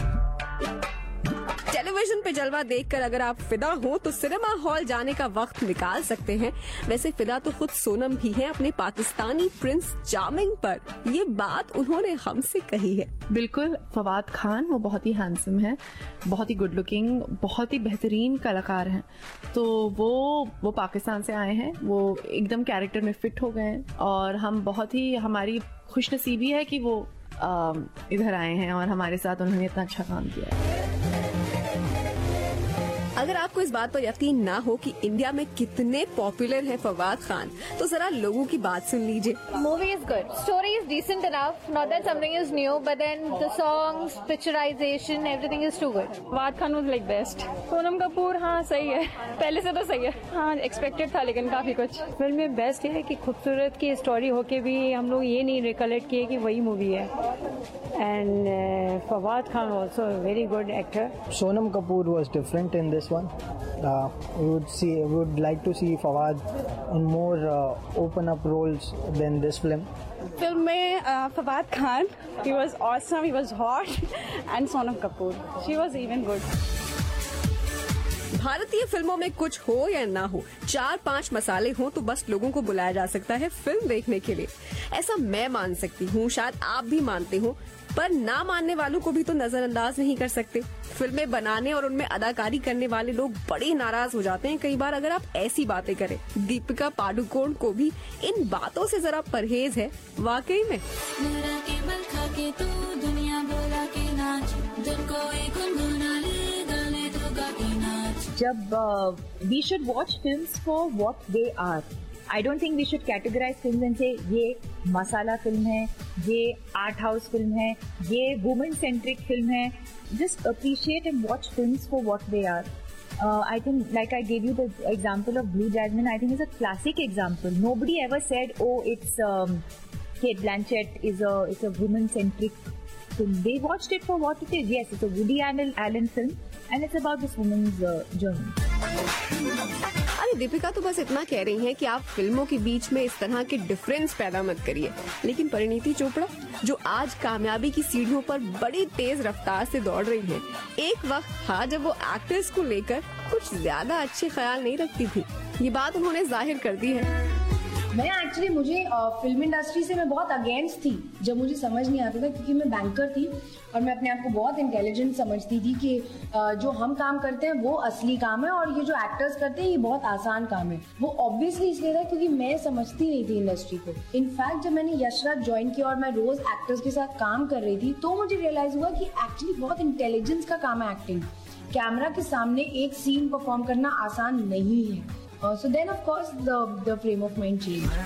Television پہ جلوہ دیکھ کر اگر آپ فدا ہوں تو سنیما ہال جانے کا وقت نکال سکتے ہیں. ویسے فدا تو خود سونم بھی ہیں اپنے پاکستانی پرنس چارمنگ پر. یہ بات انہوں نے ہم سے کہی ہے. بالکل، فواد خان وہ بہت ہی ہینڈسم ہے، بہت ہی گڈ لکنگ، بہت ہی بہترین کلاکار ہیں. تو وہ وہ پاکستان سے آئے ہیں، وہ ایک دم کیریکٹر میں فٹ ہو گئے ہیں، اور ہم بہت ہی ہماری خوش نصیبی ہے کہ وہ ادھر آئے ہیں اور ہمارے ساتھ انہوں نے اتنا اچھا کام کیا ہے. اگر آپ کو اس بات پر یقین نہ ہو کہ انڈیا میں کتنے پاپولر ہیں فواد خان تو ذرا لوگوں کی بات سن لیجئے. Movie is good, story is decent enough, not that something is new, but then the songs, picturization, everything is too good. Fawad Khan was like best. Sonam Kapoor ہاں صحیح ہے, پہلے سے تو صحیح ہے, ہاں ایکسپیکٹڈ تھا لیکن کافی کچھ. فلم میں بیسٹ یہ ہے کہ خوبصورت کی اسٹوری ہو کے بھی ہم لوگ یہ نہیں ریکلیکٹ کیے کہ وہی مووی ہے. And Fawad Khan also a very good actor. Sonam Kapoor was different in this one. Uh, we would see, we would like to see Fawad in more uh, open up roles than this film. Film میں Fawad Khan, he was awesome, he was hot, and Sonam Kapoor, she was even good. بھارتی فلموں میں کچھ ہو یا نہ ہو, چار پانچ مسالے ہوں تو بس لوگوں کو بلایا جا سکتا ہے فلم دیکھنے کے لیے. ایسا میں مان سکتی ہوں, شاید آپ بھی مانتے ہوں, پر نہ ماننے والوں کو بھی تو نظر انداز نہیں کر سکتے. فلمیں بنانے اور ان میں اداکاری کرنے والے لوگ بڑے ناراض ہو جاتے ہیں کئی بار اگر آپ ایسی باتیں کریں. دیپکا پاڈوکون کو بھی ان باتوں سے ذرا پرہیز ہے واقعی میں. جب we should watch films for what they are. I don't think we should categorize films and say یہ مسالہ فلم ہے, یہ آرٹ ہاؤس فلم ہے, یہ وومن سینٹرک فلم ہے. Just appreciate and watch films for what they are. Uh, I think, like I gave you the example of Blue Jasmine, I think it's a classic example. Nobody ever said, oh, it's um, Kate Blanchett is a it's a woman centric film. They watched it for what it is. Yes, it's a Woody Allen, Allen film, and it's about this woman's uh, journey. ارے دیپکا تو بس اتنا کہہ رہی ہیں کہ آپ فلموں کے بیچ میں اس طرح کے ڈفرینس پیدا مت کریے. لیکن پرینیتی چوپڑا جو آج کامیابی کی سیڑھیوں پر بڑی تیز رفتار سے دوڑ رہی ہیں, ایک وقت تھا جب وہ ایکٹرز کو لے کر کچھ زیادہ اچھے خیال نہیں رکھتی تھی. یہ بات انہوں نے ظاہر کر دی ہے. میں ایکچولی مجھے فلم انڈسٹری سے میں بہت اگینسٹ تھی جب مجھے سمجھ نہیں آتا تھا, کیونکہ میں بینکر تھی اور میں اپنے آپ کو بہت انٹیلیجنٹ سمجھتی تھی کہ جو ہم کام کرتے ہیں وہ اصلی کام ہے اور یہ جو ایکٹرز کرتے ہیں یہ بہت آسان کام ہے. وہ آبویسلی اس لیے تھا کیونکہ میں سمجھتی نہیں تھی انڈسٹری کو. انفیکٹ جب میں نے یش راج جوائن کیا اور میں روز ایکٹرز کے ساتھ کام کر رہی تھی تو مجھے ریئلائز ہوا کہ ایکچولی بہت انٹیلیجنس کا کام ہے ایکٹنگ. کیمرہ کے سامنے ایک سین پرفارم کرنا آسان نہیں ہے. So then of course the the frame of mind changed.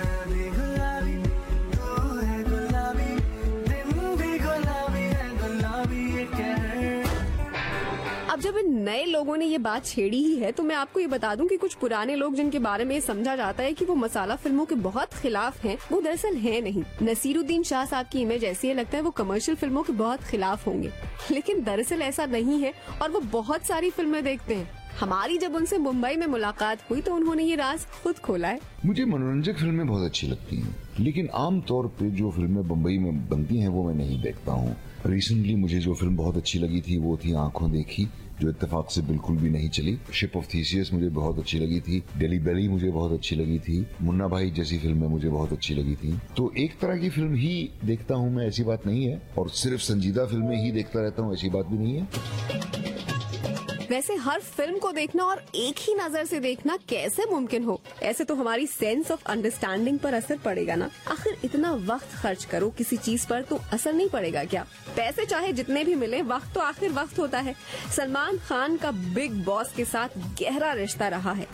اب جب ان نئے لوگوں نے یہ بات چھیڑی ہی ہے تو میں آپ کو یہ بتا دوں کہ کچھ پرانے لوگ جن کے بارے میں یہ سمجھا جاتا ہے کہ وہ مسالہ فلموں کے بہت خلاف ہیں, وہ دراصل ہیں نہیں. نصیر الدین شاہ صاحب کی امیج ایسی ہے لگتا ہے وہ کمرشل فلموں کے بہت خلاف ہوں گے, لیکن دراصل ایسا نہیں ہے اور وہ بہت ساری فلمیں دیکھتے ہیں. ہماری جب ان سے ممبئی میں ملاقات ہوئی تو انہوں نے یہ راز خود کھولا ہے. مجھے منورنجک فلمیں بہت اچھی لگتی ہیں, لیکن عام طور پہ جو فلمیں بمبئی میں بنتی ہیں وہ میں نہیں دیکھتا ہوں. ریسنٹلی مجھے جو فلم بہت اچھی لگی تھی وہ تھی آنکھوں دیکھی, جو اتفاق سے بالکل بھی نہیں چلی. شپ آف تھیسیس مجھے بہت اچھی لگی تھی. ڈیلی بیلی مجھے بہت اچھی لگی تھی. منا بھائی جیسی فلمیں مجھے بہت اچھی لگی تھی. تو ایک طرح کی فلم ہی دیکھتا ہوں میں, ایسی بات نہیں ہے. اور صرف سنجیدہ فلمیں ہی دیکھتا رہتا ہوں, ایسی بات بھی نہیں ہے. ویسے ہر فلم کو دیکھنا اور ایک ہی نظر سے دیکھنا کیسے ممکن ہو؟ ایسے تو ہماری سینس آف انڈرسٹینڈنگ پر اثر پڑے گا نا. آخر اتنا وقت خرچ کرو کسی چیز پر تو اثر نہیں پڑے گا کیا؟ پیسے چاہے جتنے بھی ملے, وقت تو آخر وقت ہوتا ہے. سلمان خان کا بگ باس کے ساتھ گہرا رشتہ رہا ہے.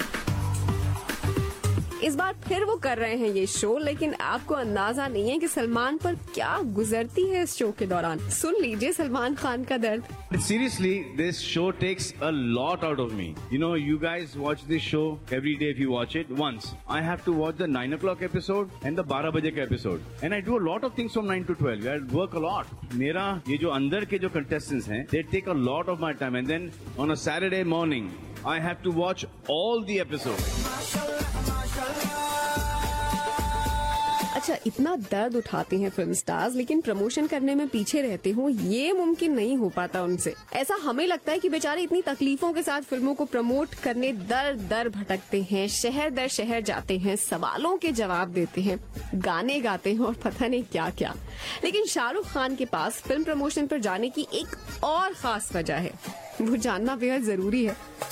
اس بار پھر وہ کر رہے ہیں یہ شو, لیکن آپ کو اندازہ نہیں ہے کہ سلمان پر کیا گزرتی ہے اس شو کے دوران. سن لیجئے سلمان خان کا درد. Seriously, this show takes a lot out of me. You know, you guys watch this show every day if you watch it once. I have to watch the nine o'clock episode and the twelve baje ka episode. And I do a lot of things from nine to twelve. I work a lot. Mera ye jo andar ke jo contestants hain, they take a lot of my time. And then on a Saturday morning, I have to watch all the episodes. اچھا, اتنا درد اٹھاتے ہیں film stars لیکن promotion کرنے میں پیچھے رہتے ہوں, یہ ممکن نہیں ہو پاتا ان سے. ایسا ہمیں لگتا ہے کہ بیچارے اتنی تکلیفوں کے ساتھ فلموں کو پروموٹ کرنے در در بھٹکتے ہیں, شہر در شہر جاتے ہیں, سوالوں کے جواب دیتے ہیں, گانے گاتے ہیں اور پتہ نہیں کیا کیا. لیکن شاہ رخ خان کے پاس فلم پروموشن پر جانے کی ایک اور خاص وجہ ہے, وہ جاننا بے حد ضروری ہے.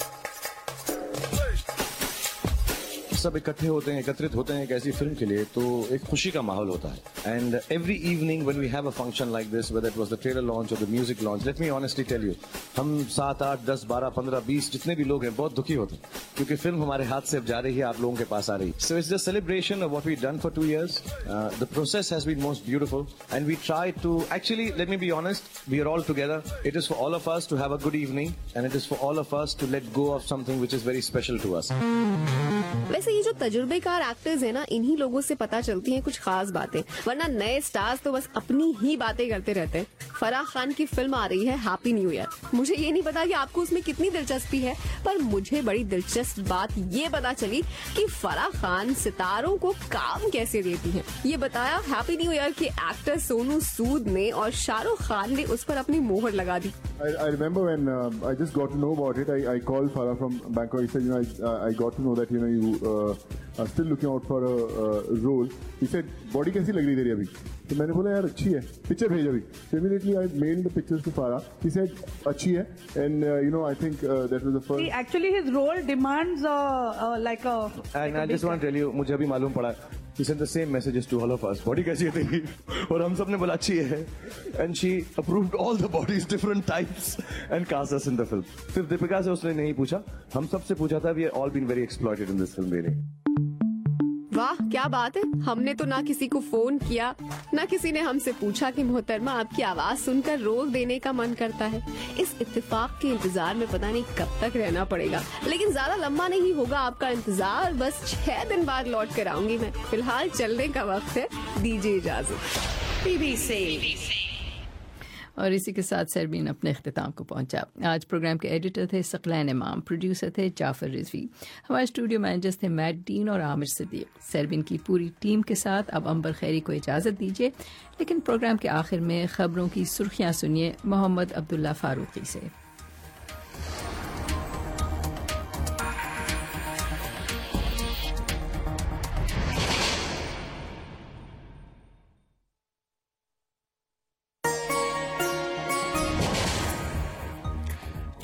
سب اکٹھے ہوتے ہیں, اکترت ہوتے ہیں ایک ایسی فلم کے لیے, تو ایک خوشی کا ماحول ہوتا ہے. And every evening when we have a function like this, whether it was the trailer launch اور the music launch, let me honestly tell you, ہم سات آٹھ دس بارہ پندرہ بیس جتنے بھی لوگ ہیں بہت دکھی ہوتے ہیں کیونکہ فلم ہمارے ہاتھ سے اب جا رہی ہے, آپ لوگوں کے پاس آ رہی ہے. So it's the celebration of what we done for two years. The process has been most beautiful and we try to actually, let me be honest, we are all together. It is for all of us to have a good evening and it is for all of us to let go of something which is very special to us. ویسے یہ جو تجربے کار actors ہیں نا, انہی لوگوں سے پتا چلتی ہیں کچھ خاص باتیں, ورنہ نئے سٹارز تو بس اپنی ہی باتیں کرتے رہتے ہیں. فراح خان کی فلم آ رہی ہے ہیپی نیو ایئر. مجھے یہ نہیں پتا کہ آپ کو اس میں کتنی دلچسپی ہے, پر مجھے بڑی دلچسپ بات یہ پتا چلی کہ فراح خان ستاروں کو کام کیسے دیتی ہیں. یہ بتایا ہیپی نیو ایئر کے ایکٹر سونو سود نے, اور شاہ رخ خان نے اس پر اپنی مہر لگا دی. I remember when uh, I just got to know about it. I, I called Farah from Bangkok. He said, you know, I, I got to know that, you know, you uh, are still looking out for a uh, role. He said, body कैसी लग रही तेरी अभी? तो मैंने बोला यार अच्छी है, picture भेज अभी. So immediately I mailed the pictures to Farah. He said अच्छी है, and uh, you know, I think uh, that was the first. See, actually his role demands uh, uh, like a. And like I just want to tell you, मुझे अभी मालूम पड़ा. He sent the same messages to all of us. Body कैसी है तेरी? और हम सब ने बोला अच्छी है. And she approved all the bodies, different types, and cast us in the film. सिर्फ दीपिका से उसने नहीं पूछा, हम सब से पूछा था. We are all been very exploited in this film, really. واہ کیا بات ہے, ہم نے تو نہ کسی کو فون کیا, نہ کسی نے ہم سے پوچھا کہ محترمہ آپ کی آواز سن کر رول دینے کا من کرتا ہے. اس اتفاق کے انتظار میں پتہ نہیں کب تک رہنا پڑے گا, لیکن زیادہ لمبا نہیں ہوگا آپ کا انتظار. بس چھ دن بعد لوٹ کر آؤں گی میں. فی الحال چلنے کا وقت ہے, دیجیے اجازت. B B C. اور اسی کے ساتھ سربین اپنے اختتام کو پہنچا. آج پروگرام کے ایڈیٹر تھے ثقلین امام, پروڈیوسر تھے جعفر رضوی, ہمارے اسٹوڈیو مینیجرز تھے میٹ ڈین اور عامر صدیق. سربین کی پوری ٹیم کے ساتھ اب امبر خیری کو اجازت دیجیے, لیکن پروگرام کے آخر میں خبروں کی سرخیاں سنیے محمد عبداللہ فاروقی سے.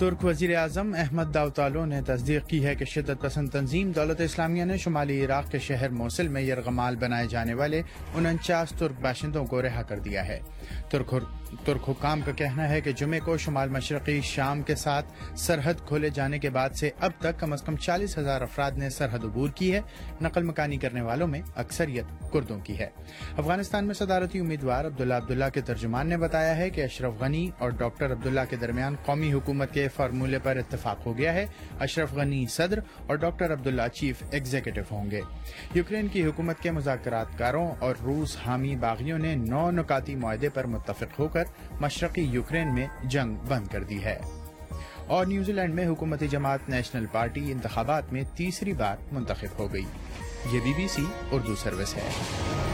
ترک وزیر اعظم احمد داوطالو نے تصدیق کی ہے کہ شدت پسند تنظیم دولت اسلامیہ نے شمالی عراق کے شہر موصل میں یرغمال بنائے جانے والے انچاس ترک باشندوں کو رہا کر دیا ہے۔ ترک ترک حکام کا کہنا ہے کہ جمعے کو شمال مشرقی شام کے ساتھ سرحد کھولے جانے کے بعد سے اب تک کم از کم چالیس ہزار افراد نے سرحد عبور کی ہے۔ نقل مکانی کرنے والوں میں اکثریت کردوں کی ہے۔ افغانستان میں صدارتی امیدوار عبداللہ عبداللہ کے ترجمان نے بتایا ہے کہ اشرف غنی اور ڈاکٹر عبداللہ کے درمیان قومی حکومت کے فارمولے پر اتفاق ہو گیا ہے۔ اشرف غنی صدر اور ڈاکٹر عبداللہ چیف ایگزیکٹو ہوں گے۔ یوکرین کی حکومت کے مذاکرات کاروں اور روس حامی باغیوں نے نو نکاتی معاہدے پر متفق ہو کر مشرقی یوکرین میں جنگ بند کر دی ہے۔ اور نیوزی لینڈ میں حکومتی جماعت نیشنل پارٹی انتخابات میں تیسری بار منتخب ہو گئی۔ یہ B B C Urdu service ہے۔